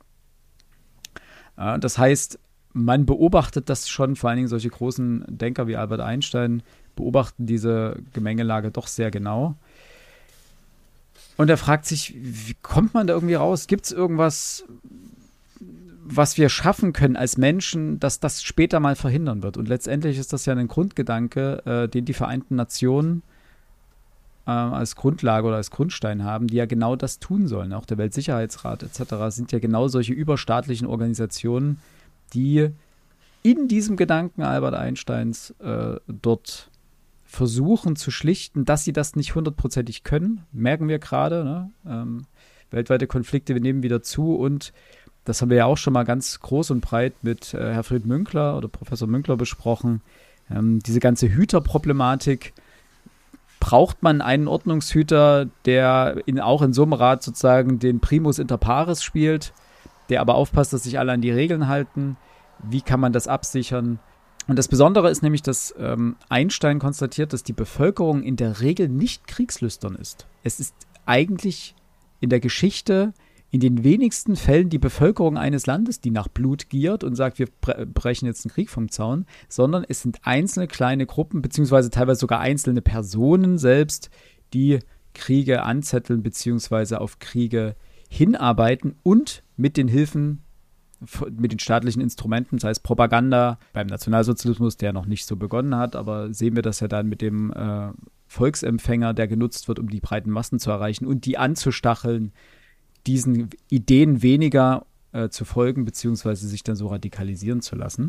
Das heißt, man beobachtet das schon, vor allen Dingen solche großen Denker wie Albert Einstein beobachten diese Gemengelage doch sehr genau. Und er fragt sich, wie kommt man da irgendwie raus? Gibt es irgendwas, was wir schaffen können als Menschen, dass das später mal verhindern wird? Und letztendlich ist das ja ein Grundgedanke, den die Vereinten Nationen als Grundlage oder als Grundstein haben, die ja genau das tun sollen. Auch der Weltsicherheitsrat etc. sind ja genau solche überstaatlichen Organisationen, die in diesem Gedanken Albert Einsteins dort versuchen zu schlichten, dass sie das nicht hundertprozentig können, merken wir gerade. Ne? Weltweite Konflikte nehmen wieder zu und das haben wir ja auch schon mal ganz groß und breit mit Herfried Münkler oder Professor Münkler besprochen. Diese ganze Hüterproblematik. Braucht man einen Ordnungshüter, der auch in so einem Rat sozusagen den Primus inter pares spielt, der aber aufpasst, dass sich alle an die Regeln halten? Wie kann man das absichern? Und das Besondere ist nämlich, dass Einstein konstatiert, dass die Bevölkerung in der Regel nicht kriegslüstern ist. Es ist eigentlich in der Geschichte in den wenigsten Fällen die Bevölkerung eines Landes, die nach Blut giert und sagt, wir brechen jetzt einen Krieg vom Zaun, sondern es sind einzelne kleine Gruppen, beziehungsweise teilweise sogar einzelne Personen selbst, die Kriege anzetteln, beziehungsweise auf Kriege hinarbeiten und mit den Hilfen, mit den staatlichen Instrumenten, sei es Propaganda, beim Nationalsozialismus, der noch nicht so begonnen hat, aber sehen wir das ja dann mit dem Volksempfänger, der genutzt wird, um die breiten Massen zu erreichen und die anzustacheln, diesen Ideen weniger zu folgen, beziehungsweise sich dann so radikalisieren zu lassen.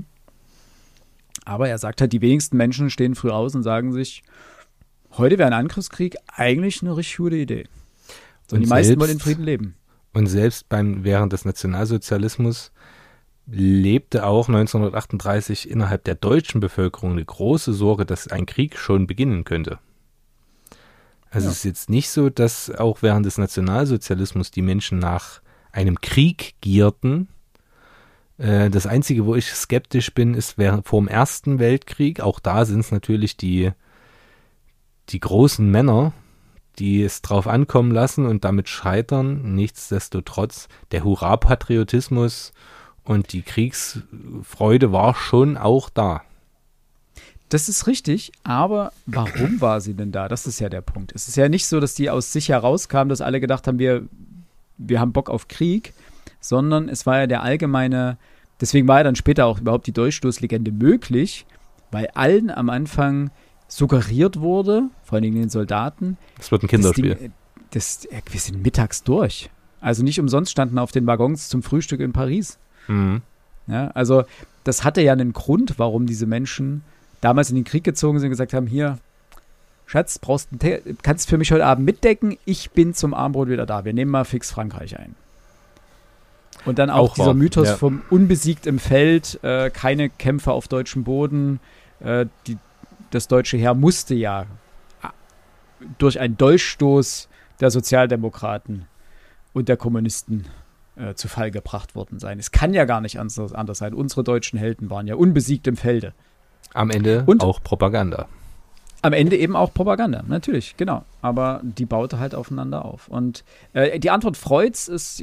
Aber er sagt halt, die wenigsten Menschen stehen früh aus und sagen sich, heute wäre ein Angriffskrieg eigentlich eine richtig gute Idee. Und die meisten wollen in Frieden leben. Und selbst während des Nationalsozialismus lebte auch 1938 innerhalb der deutschen Bevölkerung eine große Sorge, dass ein Krieg schon beginnen könnte. Also es ist jetzt nicht so, dass auch während des Nationalsozialismus die Menschen nach einem Krieg gierten. Das Einzige, wo ich skeptisch bin, ist vor dem Ersten Weltkrieg. Auch da sind es natürlich die großen Männer, die es drauf ankommen lassen und damit scheitern. Nichtsdestotrotz, der Hurra-Patriotismus und die Kriegsfreude war schon auch da. Das ist richtig, aber warum war sie denn da? Das ist ja der Punkt. Es ist ja nicht so, dass die aus sich herauskamen, dass alle gedacht haben, wir haben Bock auf Krieg, sondern es war ja der allgemeine, deswegen war ja dann später auch überhaupt die Dolchstoßlegende möglich, weil allen am Anfang suggeriert wurde, vor allen Dingen den Soldaten. Das wird ein Kinderspiel. Wir sind mittags durch. Also nicht umsonst standen auf den Waggons zum Frühstück in Paris. Mhm. Ja, also das hatte ja einen Grund, warum diese Menschen damals in den Krieg gezogen sind und gesagt haben, hier, Schatz, kannst für mich heute Abend mitdecken, ich bin zum Abendbrot wieder da. Wir nehmen mal fix Frankreich ein. Und dann auch dieser Mythos vom unbesiegt im Feld, keine Kämpfe auf deutschem Boden, das deutsche Heer musste ja durch einen Dolchstoß der Sozialdemokraten und der Kommunisten zu Fall gebracht worden sein. Es kann ja gar nicht anders sein. Unsere deutschen Helden waren ja unbesiegt im Felde. Am Ende und auch Propaganda. Am Ende eben auch Propaganda, natürlich, genau. Aber die baute halt aufeinander auf. Und die Antwort Freuds ist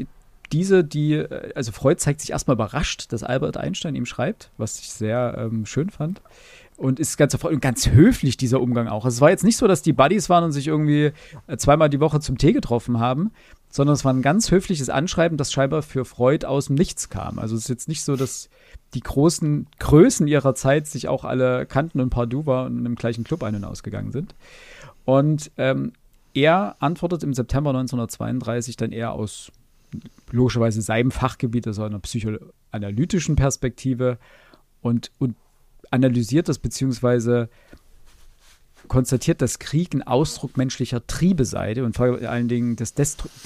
also Freud zeigt sich erstmal überrascht, dass Albert Einstein ihm schreibt, was ich sehr schön fand. Und ist ganz erfreut und ganz höflich, dieser Umgang auch. Also es war jetzt nicht so, dass die Buddies waren und sich irgendwie zweimal die Woche zum Tee getroffen haben, sondern es war ein ganz höfliches Anschreiben, das scheinbar für Freud aus dem Nichts kam. Also es ist jetzt nicht so, dass die großen Größen ihrer Zeit sich auch alle kannten und partout war und im gleichen Club ein- und ausgegangen sind. Und er antwortet im September 1932 dann eher aus logischerweise seinem Fachgebiet, also einer psychoanalytischen Perspektive und analysiert das beziehungsweise konstatiert, dass Krieg ein Ausdruck menschlicher Triebe sei und vor allen Dingen des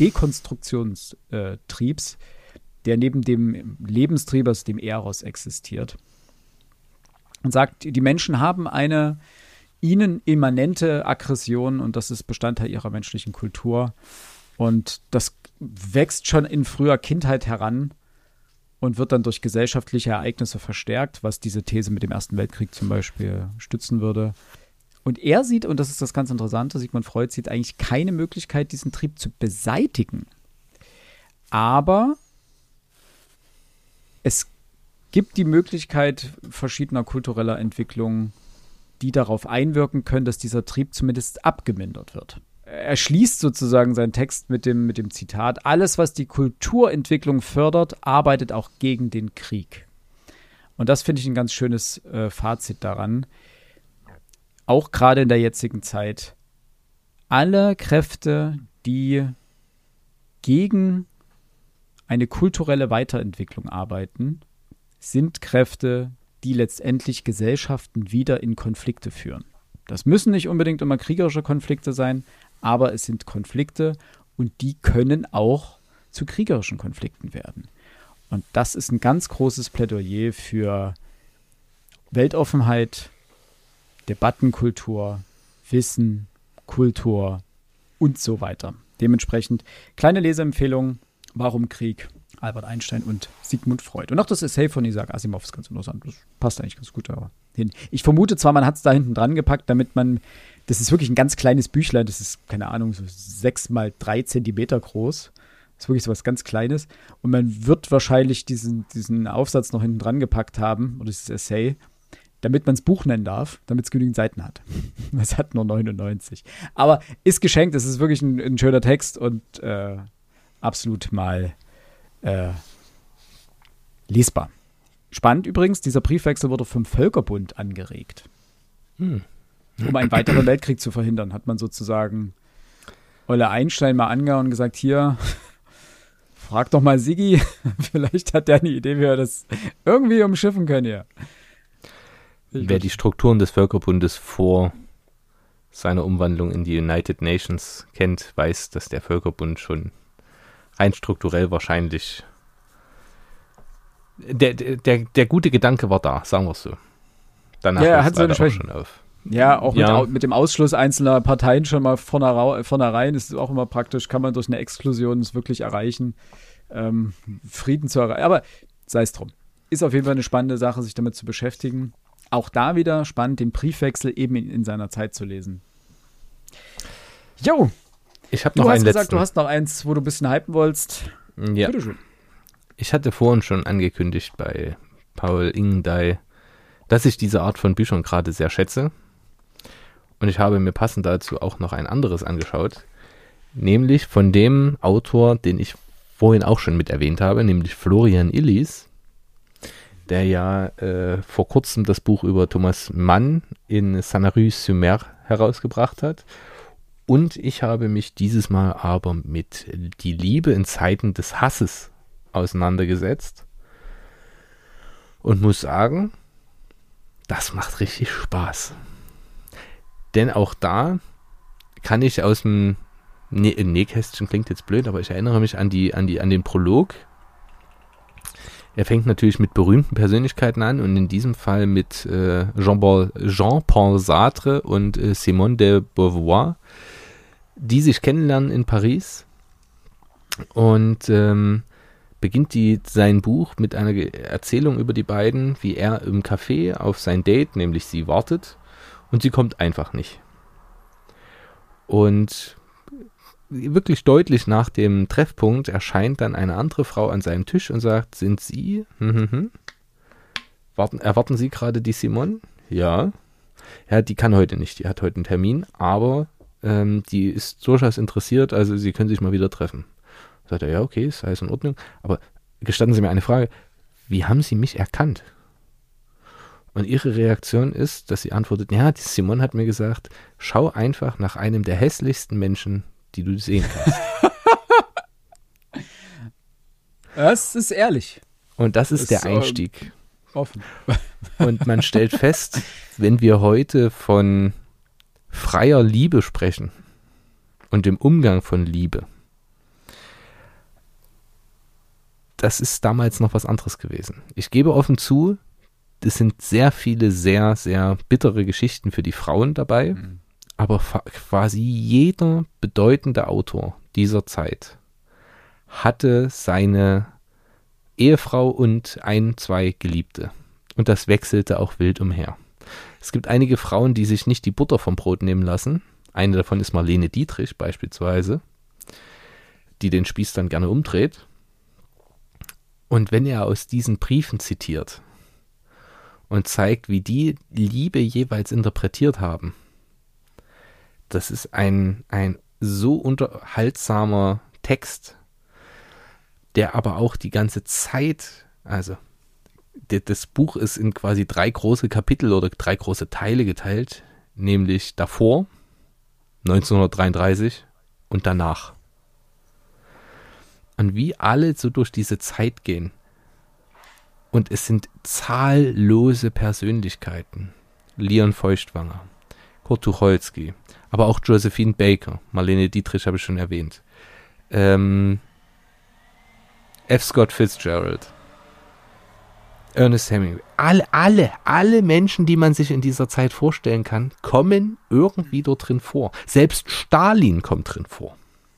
Dekonstruktionstriebs, der neben dem Lebenstrieb, also dem Eros, existiert. Und sagt, die Menschen haben eine ihnen immanente Aggression und das ist Bestandteil ihrer menschlichen Kultur. Und das wächst schon in früher Kindheit heran und wird dann durch gesellschaftliche Ereignisse verstärkt, was diese These mit dem Ersten Weltkrieg zum Beispiel stützen würde. Und er sieht, und das ist das ganz Interessante, Sigmund Freud sieht eigentlich keine Möglichkeit, diesen Trieb zu beseitigen. Aber es gibt die Möglichkeit verschiedener kultureller Entwicklungen, die darauf einwirken können, dass dieser Trieb zumindest abgemindert wird. Er schließt sozusagen seinen Text mit dem Zitat: Alles, was die Kulturentwicklung fördert, arbeitet auch gegen den Krieg. Und das finde ich ein ganz schönes Fazit daran. Auch gerade in der jetzigen Zeit. Alle Kräfte, die gegen eine kulturelle Weiterentwicklung arbeiten, sind Kräfte, die letztendlich Gesellschaften wieder in Konflikte führen. Das müssen nicht unbedingt immer kriegerische Konflikte sein, aber es sind Konflikte und die können auch zu kriegerischen Konflikten werden. Und das ist ein ganz großes Plädoyer für Weltoffenheit, Debattenkultur, Wissen, Kultur und so weiter. Dementsprechend kleine Leseempfehlung: Warum Krieg? Albert Einstein und Sigmund Freud. Und auch das Essay von Isaac Asimov ist ganz interessant. Das passt eigentlich ganz gut hin. Ich vermute zwar, man hat es da hinten dran gepackt, damit man, das ist wirklich ein ganz kleines Büchlein, das ist, keine Ahnung, so 6 mal 3 Zentimeter groß. Ist wirklich so was ganz Kleines. Und man wird wahrscheinlich diesen Aufsatz noch hinten dran gepackt haben, oder dieses Essay, damit man es Buch nennen darf, damit es genügend Seiten hat. Das hat nur 99. Aber ist geschenkt, es ist wirklich ein schöner Text und absolut mal lesbar. Spannend übrigens, dieser Briefwechsel wurde vom Völkerbund angeregt. Um einen weiteren Weltkrieg zu verhindern, hat man sozusagen Olle Einstein mal angehauen und gesagt, hier, frag doch mal Siggi, vielleicht hat der eine Idee, wie wir das irgendwie umschiffen können hier. Wer die Strukturen des Völkerbundes vor seiner Umwandlung in die United Nations kennt, weiß, dass der Völkerbund schon rein strukturell wahrscheinlich der gute Gedanke war da, sagen wir es so. Danach ja, er hat seine auch Schwächen schon auf. Ja, auch mit dem Ausschluss einzelner Parteien schon mal vornherein ist es auch immer praktisch, kann man durch eine Exklusion es wirklich erreichen, Frieden zu erreichen. Aber sei es drum. Ist auf jeden Fall eine spannende Sache, sich damit zu beschäftigen. Auch da wieder spannend, den Briefwechsel eben in seiner Zeit zu lesen. Jo, ich habe noch einen letzten. Du hast gesagt, du hast noch eins, wo du ein bisschen hypen wolltest. Ja. Bitteschön. Ich hatte vorhin schon angekündigt bei Paul Ingendey, dass ich diese Art von Büchern gerade sehr schätze. Und ich habe mir passend dazu auch noch ein anderes angeschaut, nämlich von dem Autor, den ich vorhin auch schon mit erwähnt habe, nämlich Florian Illies, der ja vor kurzem das Buch über Thomas Mann in Sanary-sur-Mer herausgebracht hat. Und ich habe mich dieses Mal aber mit Die Liebe in Zeiten des Hasses auseinandergesetzt und muss sagen, das macht richtig Spaß. Denn auch da kann ich aus dem Nähkästchen, klingt jetzt blöd, aber ich erinnere mich an den Prolog. Er fängt natürlich mit berühmten Persönlichkeiten an und in diesem Fall mit Jean-Paul Sartre und Simone de Beauvoir, die sich kennenlernen in Paris und beginnt sein Buch mit einer Erzählung über die beiden, wie er im Café auf sein Date, nämlich sie, wartet und sie kommt einfach nicht. Und wirklich deutlich nach dem Treffpunkt erscheint dann eine andere Frau an seinem Tisch und sagt, sind Sie? Erwarten Sie gerade die Simone? Ja. Ja, die kann heute nicht, die hat heute einen Termin, aber die ist durchaus interessiert, also Sie können sich mal wieder treffen. Sagt er, ja, okay, ist alles in Ordnung, aber gestatten Sie mir eine Frage, wie haben Sie mich erkannt? Und ihre Reaktion ist, dass sie antwortet, ja, die Simone hat mir gesagt, schau einfach nach einem der hässlichsten Menschen, die du sehen kannst. Das ist ehrlich. Und das ist der Einstieg. Offen. Und man stellt fest, wenn wir heute von freier Liebe sprechen und dem Umgang von Liebe, das ist damals noch was anderes gewesen. Ich gebe offen zu, es sind sehr viele sehr, sehr bittere Geschichten für die Frauen dabei, aber quasi jeder bedeutende Autor dieser Zeit hatte seine Ehefrau und 2 Geliebte. Und das wechselte auch wild umher. Es gibt einige Frauen, die sich nicht die Butter vom Brot nehmen lassen. Eine davon ist Marlene Dietrich beispielsweise, die den Spieß dann gerne umdreht. Und wenn er aus diesen Briefen zitiert und zeigt, wie die Liebe jeweils interpretiert haben, das ist ein so unterhaltsamer Text, der aber auch die ganze Zeit, also das Buch ist in quasi 3 große Kapitel oder 3 große Teile geteilt, nämlich davor, 1933 und danach. Und wie alle so durch diese Zeit gehen. Und es sind zahllose Persönlichkeiten. Leon Feuchtwanger, Kurt Tucholsky, aber auch Josephine Baker, Marlene Dietrich habe ich schon erwähnt, F. Scott Fitzgerald, Ernest Hemingway. Alle Menschen, die man sich in dieser Zeit vorstellen kann, kommen irgendwie dort drin vor. Selbst Stalin kommt drin vor.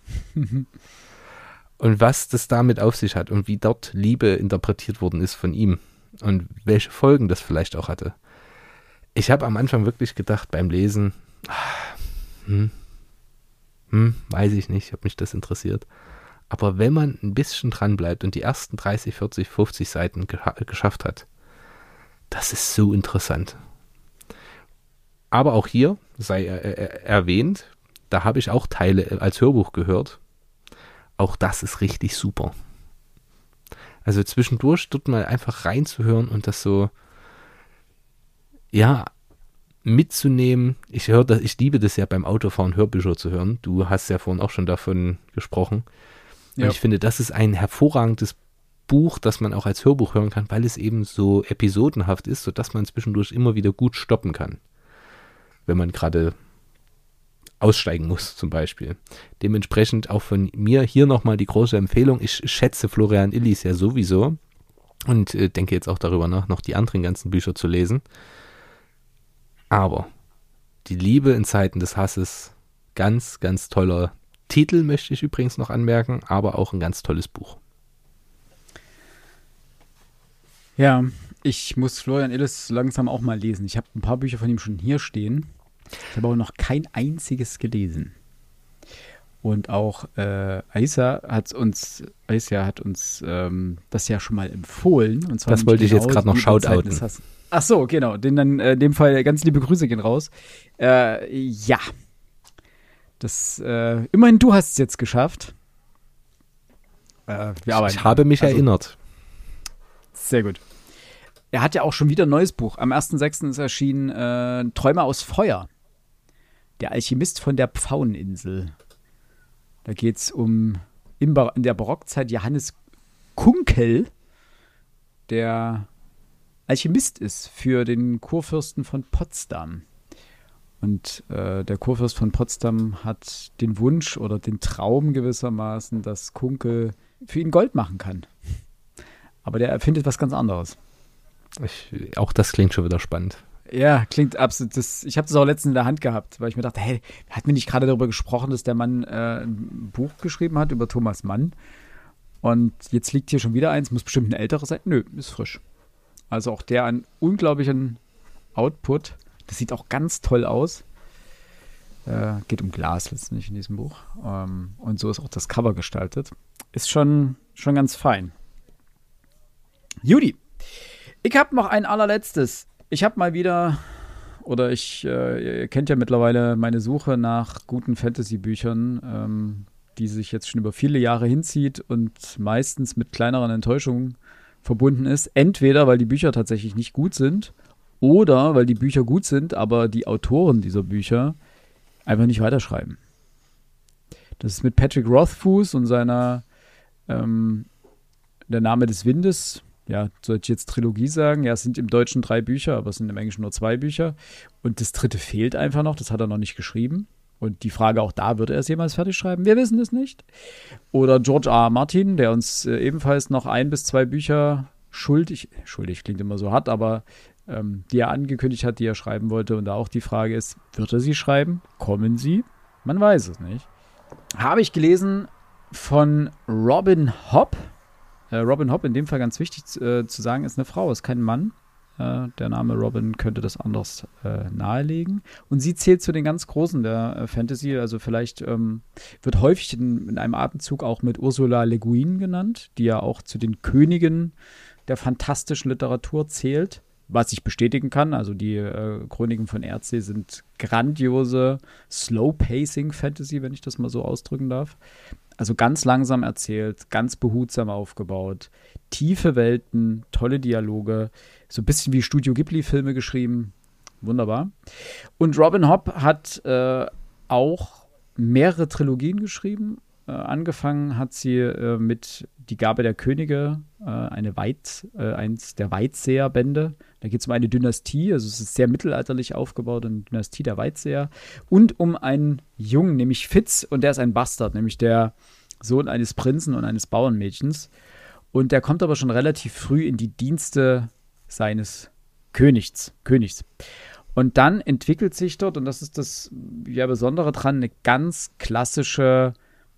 Und was das damit auf sich hat und wie dort Liebe interpretiert worden ist von ihm und welche Folgen das vielleicht auch hatte. Ich habe am Anfang wirklich gedacht beim Lesen, weiß ich nicht, ob mich das interessiert. Aber wenn man ein bisschen dran bleibt und die ersten 30, 40, 50 Seiten geschafft hat, das ist so interessant. Aber auch hier sei erwähnt, da habe ich auch Teile als Hörbuch gehört. Auch das ist richtig super. Also zwischendurch dort mal einfach reinzuhören und das so, ja, mitzunehmen. Ich liebe das ja beim Autofahren, Hörbücher zu hören. Du hast ja vorhin auch schon davon gesprochen. Und ich finde, das ist ein hervorragendes Buch, das man auch als Hörbuch hören kann, weil es eben so episodenhaft ist, sodass man zwischendurch immer wieder gut stoppen kann. Wenn man gerade aussteigen muss zum Beispiel. Dementsprechend auch von mir hier nochmal die große Empfehlung. Ich schätze Florian Illies ja sowieso und denke jetzt auch darüber nach, noch die anderen ganzen Bücher zu lesen. Aber die Liebe in Zeiten des Hasses, ganz, ganz toller Titel, möchte ich übrigens noch anmerken, aber auch ein ganz tolles Buch. Ja, ich muss Florian Illies langsam auch mal lesen. Ich habe ein paar Bücher von ihm schon hier stehen. Ich habe aber noch kein einziges gelesen. Und auch Aisha hat uns das ja schon mal empfohlen. Und zwar das wollte ich jetzt gerade noch shoutouten. Ach so, genau. In dem Fall ganz liebe Grüße gehen raus. Ja. Immerhin du hast es jetzt geschafft. Ich habe mich erinnert. Sehr gut. Er hat ja auch schon wieder ein neues Buch. Am 1.6. ist erschienen Träume aus Feuer. Der Alchemist von der Pfaueninsel. Da geht es in der Barockzeit Johannes Kunkel, der Alchemist ist für den Kurfürsten von Potsdam. Und der Kurfürst von Potsdam hat den Wunsch oder den Traum gewissermaßen, dass Kunkel für ihn Gold machen kann. Aber der erfindet was ganz anderes. Auch das klingt schon wieder spannend. Ja, klingt absolut. Ich habe das auch letztens in der Hand gehabt, weil ich mir dachte, hey, hatten wir nicht gerade darüber gesprochen, dass der Mann ein Buch geschrieben hat über Thomas Mann? Und jetzt liegt hier schon wieder eins, muss bestimmt ein älteres sein. Nö, ist frisch. Also auch der einen unglaublichen Output. Das sieht auch ganz toll aus. Geht um Glas letztendlich in diesem Buch. Und so ist auch das Cover gestaltet. Ist schon ganz fein. Judy, ich habe noch ein allerletztes. Ich habe mal wieder, ihr kennt ja mittlerweile meine Suche nach guten Fantasy-Büchern, die sich jetzt schon über viele Jahre hinzieht und meistens mit kleineren Enttäuschungen verbunden ist. Entweder, weil die Bücher tatsächlich nicht gut sind oder weil die Bücher gut sind, aber die Autoren dieser Bücher einfach nicht weiterschreiben. Das ist mit Patrick Rothfuss und seiner Der Name des Windes. Ja, soll ich jetzt Trilogie sagen? Ja, es sind im Deutschen 3 Bücher, aber es sind im Englischen nur 2 Bücher. Und das 3. fehlt einfach noch, das hat er noch nicht geschrieben. Und die Frage auch da, wird er es jemals fertig schreiben? Wir wissen es nicht. Oder George R. Martin, der uns ebenfalls noch 1 bis 2 Bücher schuldig klingt immer so hart, aber die er angekündigt hat, die er schreiben wollte. Und da auch die Frage ist, wird er sie schreiben? Kommen sie? Man weiß es nicht. Habe ich gelesen von Robin Hobb. Robin Hobb, in dem Fall ganz wichtig zu sagen, ist eine Frau, ist kein Mann. Der Name Robin könnte das anders nahelegen. Und sie zählt zu den ganz Großen der Fantasy. Also vielleicht wird häufig in einem Atemzug auch mit Ursula Le Guin genannt, die ja auch zu den Königen der fantastischen Literatur zählt. Was ich bestätigen kann. Also die Chroniken von Erdsee sind grandiose Slow-Pacing-Fantasy, wenn ich das mal so ausdrücken darf. Also ganz langsam erzählt, ganz behutsam aufgebaut, tiefe Welten, tolle Dialoge, so ein bisschen wie Studio Ghibli-Filme geschrieben. Wunderbar. Und Robin Hobb hat auch mehrere Trilogien geschrieben. Angefangen hat sie mit Die Gabe der Könige, eins der Weitseher-Bände. Da geht es um eine Dynastie, also es ist sehr mittelalterlich aufgebaut, eine Dynastie der Weitseher. Und um einen Jungen, nämlich Fitz, und der ist ein Bastard, nämlich der Sohn eines Prinzen und eines Bauernmädchens. Und der kommt aber schon relativ früh in die Dienste seines Königs. Und dann entwickelt sich dort, und das ist das ja Besondere dran, eine ganz klassische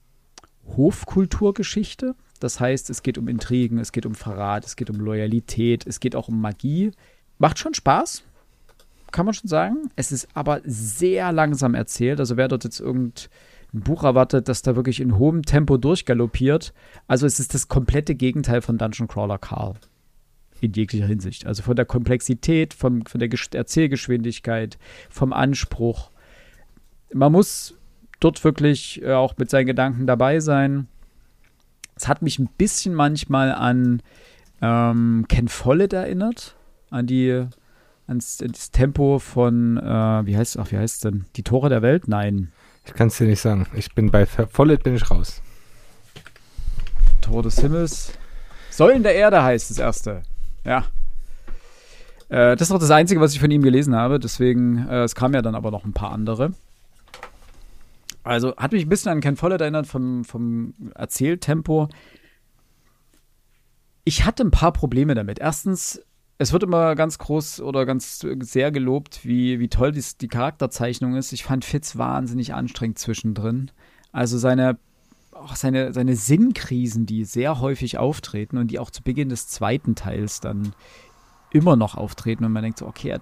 Hofkulturgeschichte. Das heißt, es geht um Intrigen, es geht um Verrat, es geht um Loyalität, es geht auch um Magie. Macht schon Spaß, kann man schon sagen. Es ist aber sehr langsam erzählt. Also wer dort jetzt ein Buch erwartet, das da wirklich in hohem Tempo durchgaloppiert. Also es ist das komplette Gegenteil von Dungeon Crawler Carl. In jeglicher Hinsicht. Also von der Komplexität, von der Erzählgeschwindigkeit, vom Anspruch. Man muss dort wirklich auch mit seinen Gedanken dabei sein. Es hat mich ein bisschen manchmal an Ken Follett erinnert, ans Tempo von, wie heißt es denn? Die Tore der Welt? Nein. Ich kann es dir nicht sagen. Bei Follett bin ich raus. Tor des Himmels. Säulen der Erde heißt das erste. Ja. Das ist auch das Einzige, was ich von ihm gelesen habe. Deswegen, es kamen ja dann aber noch ein paar andere. Also hat mich ein bisschen an Ken Follett erinnert vom Erzähltempo. Ich hatte ein paar Probleme damit. Erstens, es wird immer ganz groß oder ganz sehr gelobt, wie toll die Charakterzeichnung ist. Ich fand Fitz wahnsinnig anstrengend zwischendrin. Also seine Sinnkrisen, die sehr häufig auftreten und die auch zu Beginn des zweiten Teils dann immer noch auftreten und man denkt so, okay,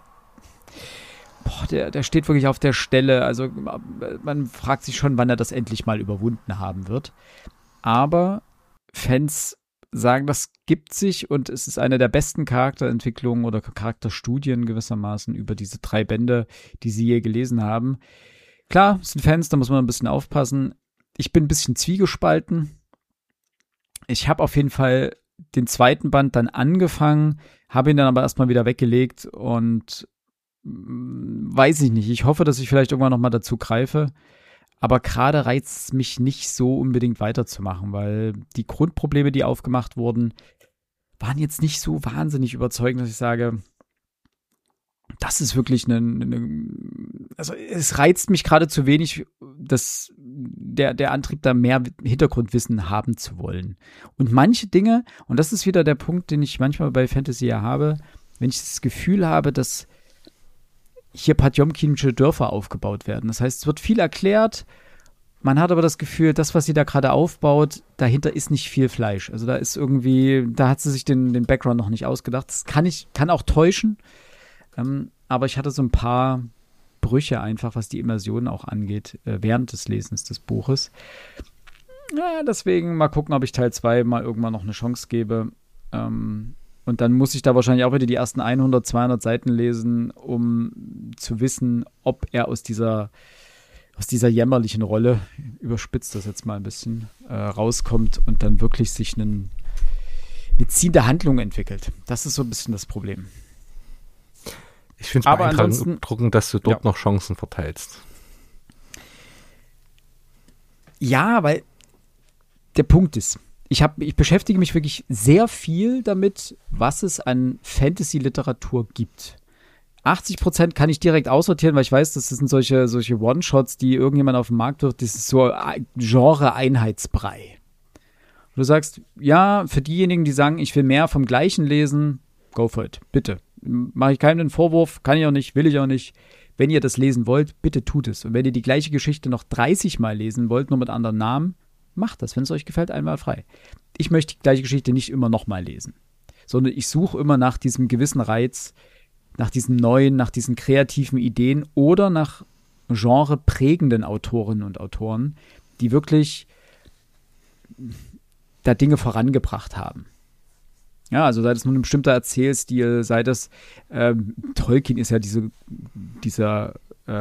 der steht wirklich auf der Stelle. Also man fragt sich schon, wann er das endlich mal überwunden haben wird. Aber Fans sagen, das gibt sich und es ist eine der besten Charakterentwicklungen oder Charakterstudien gewissermaßen über diese 3 Bände, die sie je gelesen haben. Klar, es sind Fans, da muss man ein bisschen aufpassen. Ich bin ein bisschen zwiegespalten. Ich habe auf jeden Fall den zweiten Band dann angefangen, habe ihn dann aber erstmal wieder weggelegt und weiß ich nicht. Ich hoffe, dass ich vielleicht irgendwann nochmal dazu greife. Aber gerade reizt es mich nicht so unbedingt weiterzumachen, weil die Grundprobleme, die aufgemacht wurden, waren jetzt nicht so wahnsinnig überzeugend, dass ich sage, das ist wirklich also es reizt mich gerade zu wenig, dass der Antrieb, da mehr Hintergrundwissen haben zu wollen. Und manche Dinge, und das ist wieder der Punkt, den ich manchmal bei Fantasy ja habe, wenn ich das Gefühl habe, dass hier Potjomkinsche Dörfer aufgebaut werden. Das heißt, es wird viel erklärt, man hat aber das Gefühl, das, was sie da gerade aufbaut, dahinter ist nicht viel Fleisch. Also da ist irgendwie, da hat sie sich den Background noch nicht ausgedacht. Das kann auch täuschen, aber ich hatte so ein paar Brüche einfach, was die Immersion auch angeht, während des Lesens des Buches. Ja, deswegen mal gucken, ob ich Teil 2 mal irgendwann noch eine Chance gebe. Und dann muss ich da wahrscheinlich auch wieder die ersten 100, 200 Seiten lesen, um zu wissen, ob er aus dieser jämmerlichen Rolle, überspitzt das jetzt mal ein bisschen, rauskommt und dann wirklich sich eine ziehende Handlung entwickelt. Das ist so ein bisschen das Problem. Ich finde es beeindruckend, dass du dort noch Chancen verteilst. Ja, weil der Punkt ist, ich beschäftige mich wirklich sehr viel damit, was es an Fantasy-Literatur gibt. 80% kann ich direkt aussortieren, weil ich weiß, das sind solche One-Shots, die irgendjemand auf dem Markt wirft. Das ist so Genre-Einheitsbrei. Du sagst, ja, für diejenigen, die sagen, ich will mehr vom Gleichen lesen, go for it, bitte. Mache ich keinem den Vorwurf, kann ich auch nicht, will ich auch nicht. Wenn ihr das lesen wollt, bitte tut es. Und wenn ihr die gleiche Geschichte noch 30 Mal lesen wollt, nur mit anderen Namen, macht das, wenn es euch gefällt, einmal frei. Ich möchte die gleiche Geschichte nicht immer nochmal lesen, sondern ich suche immer nach diesem gewissen Reiz, nach diesen neuen, nach diesen kreativen Ideen oder nach genreprägenden Autorinnen und Autoren, die wirklich da Dinge vorangebracht haben. Ja, also sei das nun ein bestimmter Erzählstil, sei das Tolkien ist ja dieser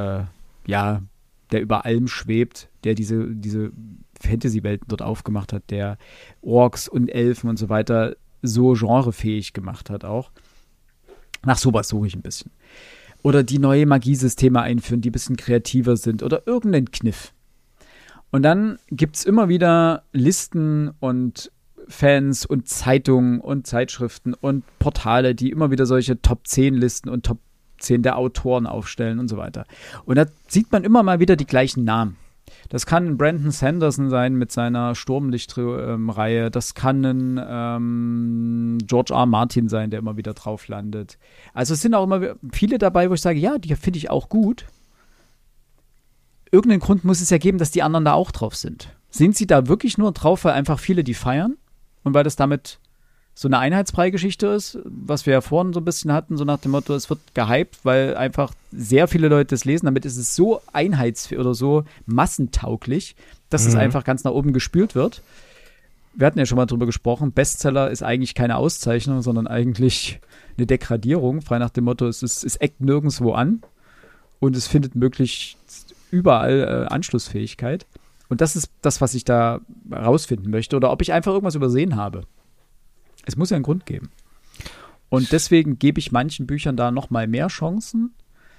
der über allem schwebt, der diese Fantasy-Welten dort aufgemacht hat, der Orks und Elfen und so weiter so genrefähig gemacht hat auch. Nach sowas suche ich ein bisschen. Oder die neue Magiesysteme einführen, die ein bisschen kreativer sind oder irgendeinen Kniff. Und dann gibt es immer wieder Listen und Fans und Zeitungen und Zeitschriften und Portale, die immer wieder solche Top-10-Listen und Top-10 der Autoren aufstellen und so weiter. Und da sieht man immer mal wieder die gleichen Namen. Das kann ein Brandon Sanderson sein mit seiner Sturmlicht-Reihe. Das kann ein George R. Martin sein, der immer wieder drauf landet. Also es sind auch immer viele dabei, wo ich sage, ja, die finde ich auch gut. Irgendeinen Grund muss es ja geben, dass die anderen da auch drauf sind. Sind sie da wirklich nur drauf, weil einfach viele die feiern? Und weil das damit so eine Einheitsbrei-Geschichte ist, was wir ja vorhin so ein bisschen hatten, so nach dem Motto, es wird gehypt, weil einfach sehr viele Leute es lesen. Damit ist es so einheitsfähig oder so massentauglich, dass es einfach ganz nach oben gespült wird. Wir hatten ja schon mal drüber gesprochen, Bestseller ist eigentlich keine Auszeichnung, sondern eigentlich eine Degradierung, frei nach dem Motto, es eckt nirgendwo an und es findet möglichst überall Anschlussfähigkeit. Und das ist das, was ich da rausfinden möchte. Oder ob ich einfach irgendwas übersehen habe. Es muss ja einen Grund geben. Und deswegen gebe ich manchen Büchern da noch mal mehr Chancen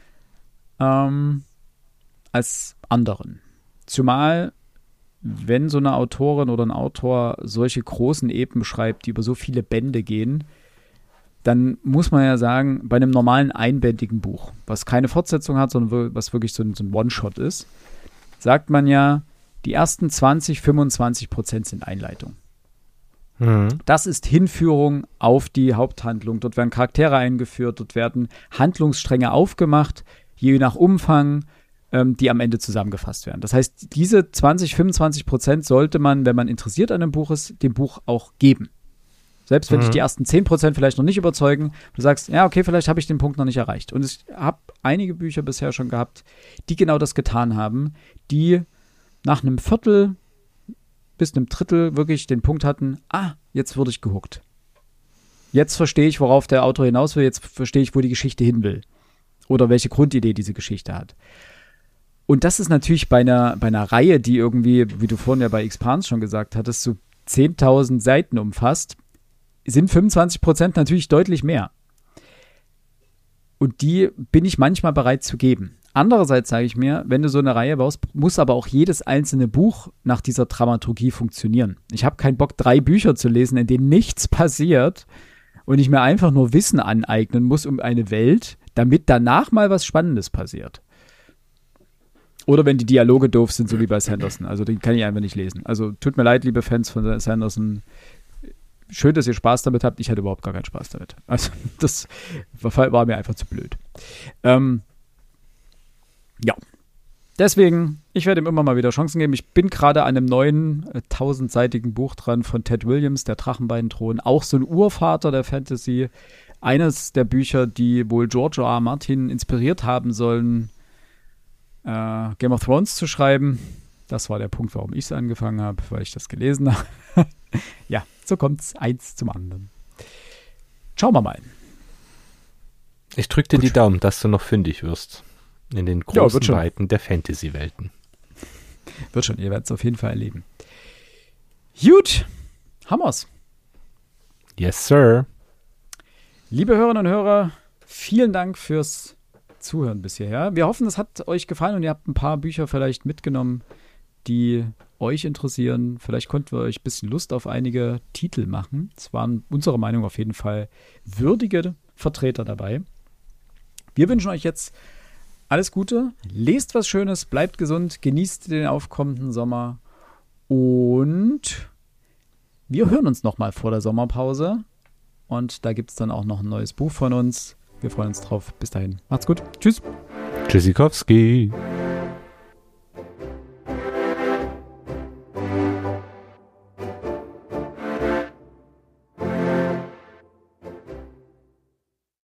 als anderen. Zumal, wenn so eine Autorin oder ein Autor solche großen Epen schreibt, die über so viele Bände gehen, dann muss man ja sagen, bei einem normalen einbändigen Buch, was keine Fortsetzung hat, sondern was wirklich so ein One-Shot ist, sagt man ja, die ersten 20-25% sind Einleitung. Das ist Hinführung auf die Haupthandlung. Dort werden Charaktere eingeführt, dort werden Handlungsstränge aufgemacht, je nach Umfang, die am Ende zusammengefasst werden. Das heißt, diese 20-25% sollte man, wenn man interessiert an einem Buch ist, dem Buch auch geben. Selbst wenn dich die ersten 10% vielleicht noch nicht überzeugen, du sagst, ja, okay, vielleicht habe ich den Punkt noch nicht erreicht. Und ich habe einige Bücher bisher schon gehabt, die genau das getan haben, die nach einem Viertel bis einem Drittel wirklich den Punkt hatten, jetzt wurde ich gehuckt. Jetzt verstehe ich, worauf der Autor hinaus will, jetzt verstehe ich, wo die Geschichte hin will. Oder welche Grundidee diese Geschichte hat. Und das ist natürlich bei einer Reihe, die irgendwie, wie du vorhin ja bei Expans schon gesagt hattest, so 10.000 Seiten umfasst, sind 25% natürlich deutlich mehr. Und die bin ich manchmal bereit zu geben. Andererseits sage ich mir, wenn du so eine Reihe baust, muss aber auch jedes einzelne Buch nach dieser Dramaturgie funktionieren. Ich habe keinen Bock, 3 Bücher zu lesen, in denen nichts passiert und ich mir einfach nur Wissen aneignen muss um eine Welt, damit danach mal was Spannendes passiert. Oder wenn die Dialoge doof sind, so wie bei Sanderson. Also den kann ich einfach nicht lesen. Also tut mir leid, liebe Fans von Sanderson. Schön, dass ihr Spaß damit habt. Ich hatte überhaupt gar keinen Spaß damit. Also das war mir einfach zu blöd. Ja, deswegen, ich werde ihm immer mal wieder Chancen geben. Ich bin gerade an einem neuen 1000-seitigen Buch dran von Ted Williams, der Drachenbeinthron. Auch so ein Urvater der Fantasy. Eines der Bücher, die wohl George R.R. Martin inspiriert haben sollen, Game of Thrones zu schreiben. Das war der Punkt, warum ich es angefangen habe, weil ich das gelesen habe. Ja, so kommt es eins zum anderen. Schauen wir mal. Ich drücke dir die Daumen, dass du noch fündig wirst. In den großen Weiten der Fantasy-Welten. Wird schon, ihr werdet es auf jeden Fall erleben. Gut, haben wir's. Yes, sir. Liebe Hörerinnen und Hörer, vielen Dank fürs Zuhören bis hierher. Wir hoffen, es hat euch gefallen und ihr habt ein paar Bücher vielleicht mitgenommen, die euch interessieren. Vielleicht konnten wir euch ein bisschen Lust auf einige Titel machen. Es waren unserer Meinung auf jeden Fall würdige Vertreter dabei. Wir wünschen euch jetzt alles Gute, lest was Schönes, bleibt gesund, genießt den aufkommenden Sommer und wir hören uns nochmal vor der Sommerpause und da gibt es dann auch noch ein neues Buch von uns. Wir freuen uns drauf. Bis dahin. Macht's gut. Tschüss. Tschüssikowski.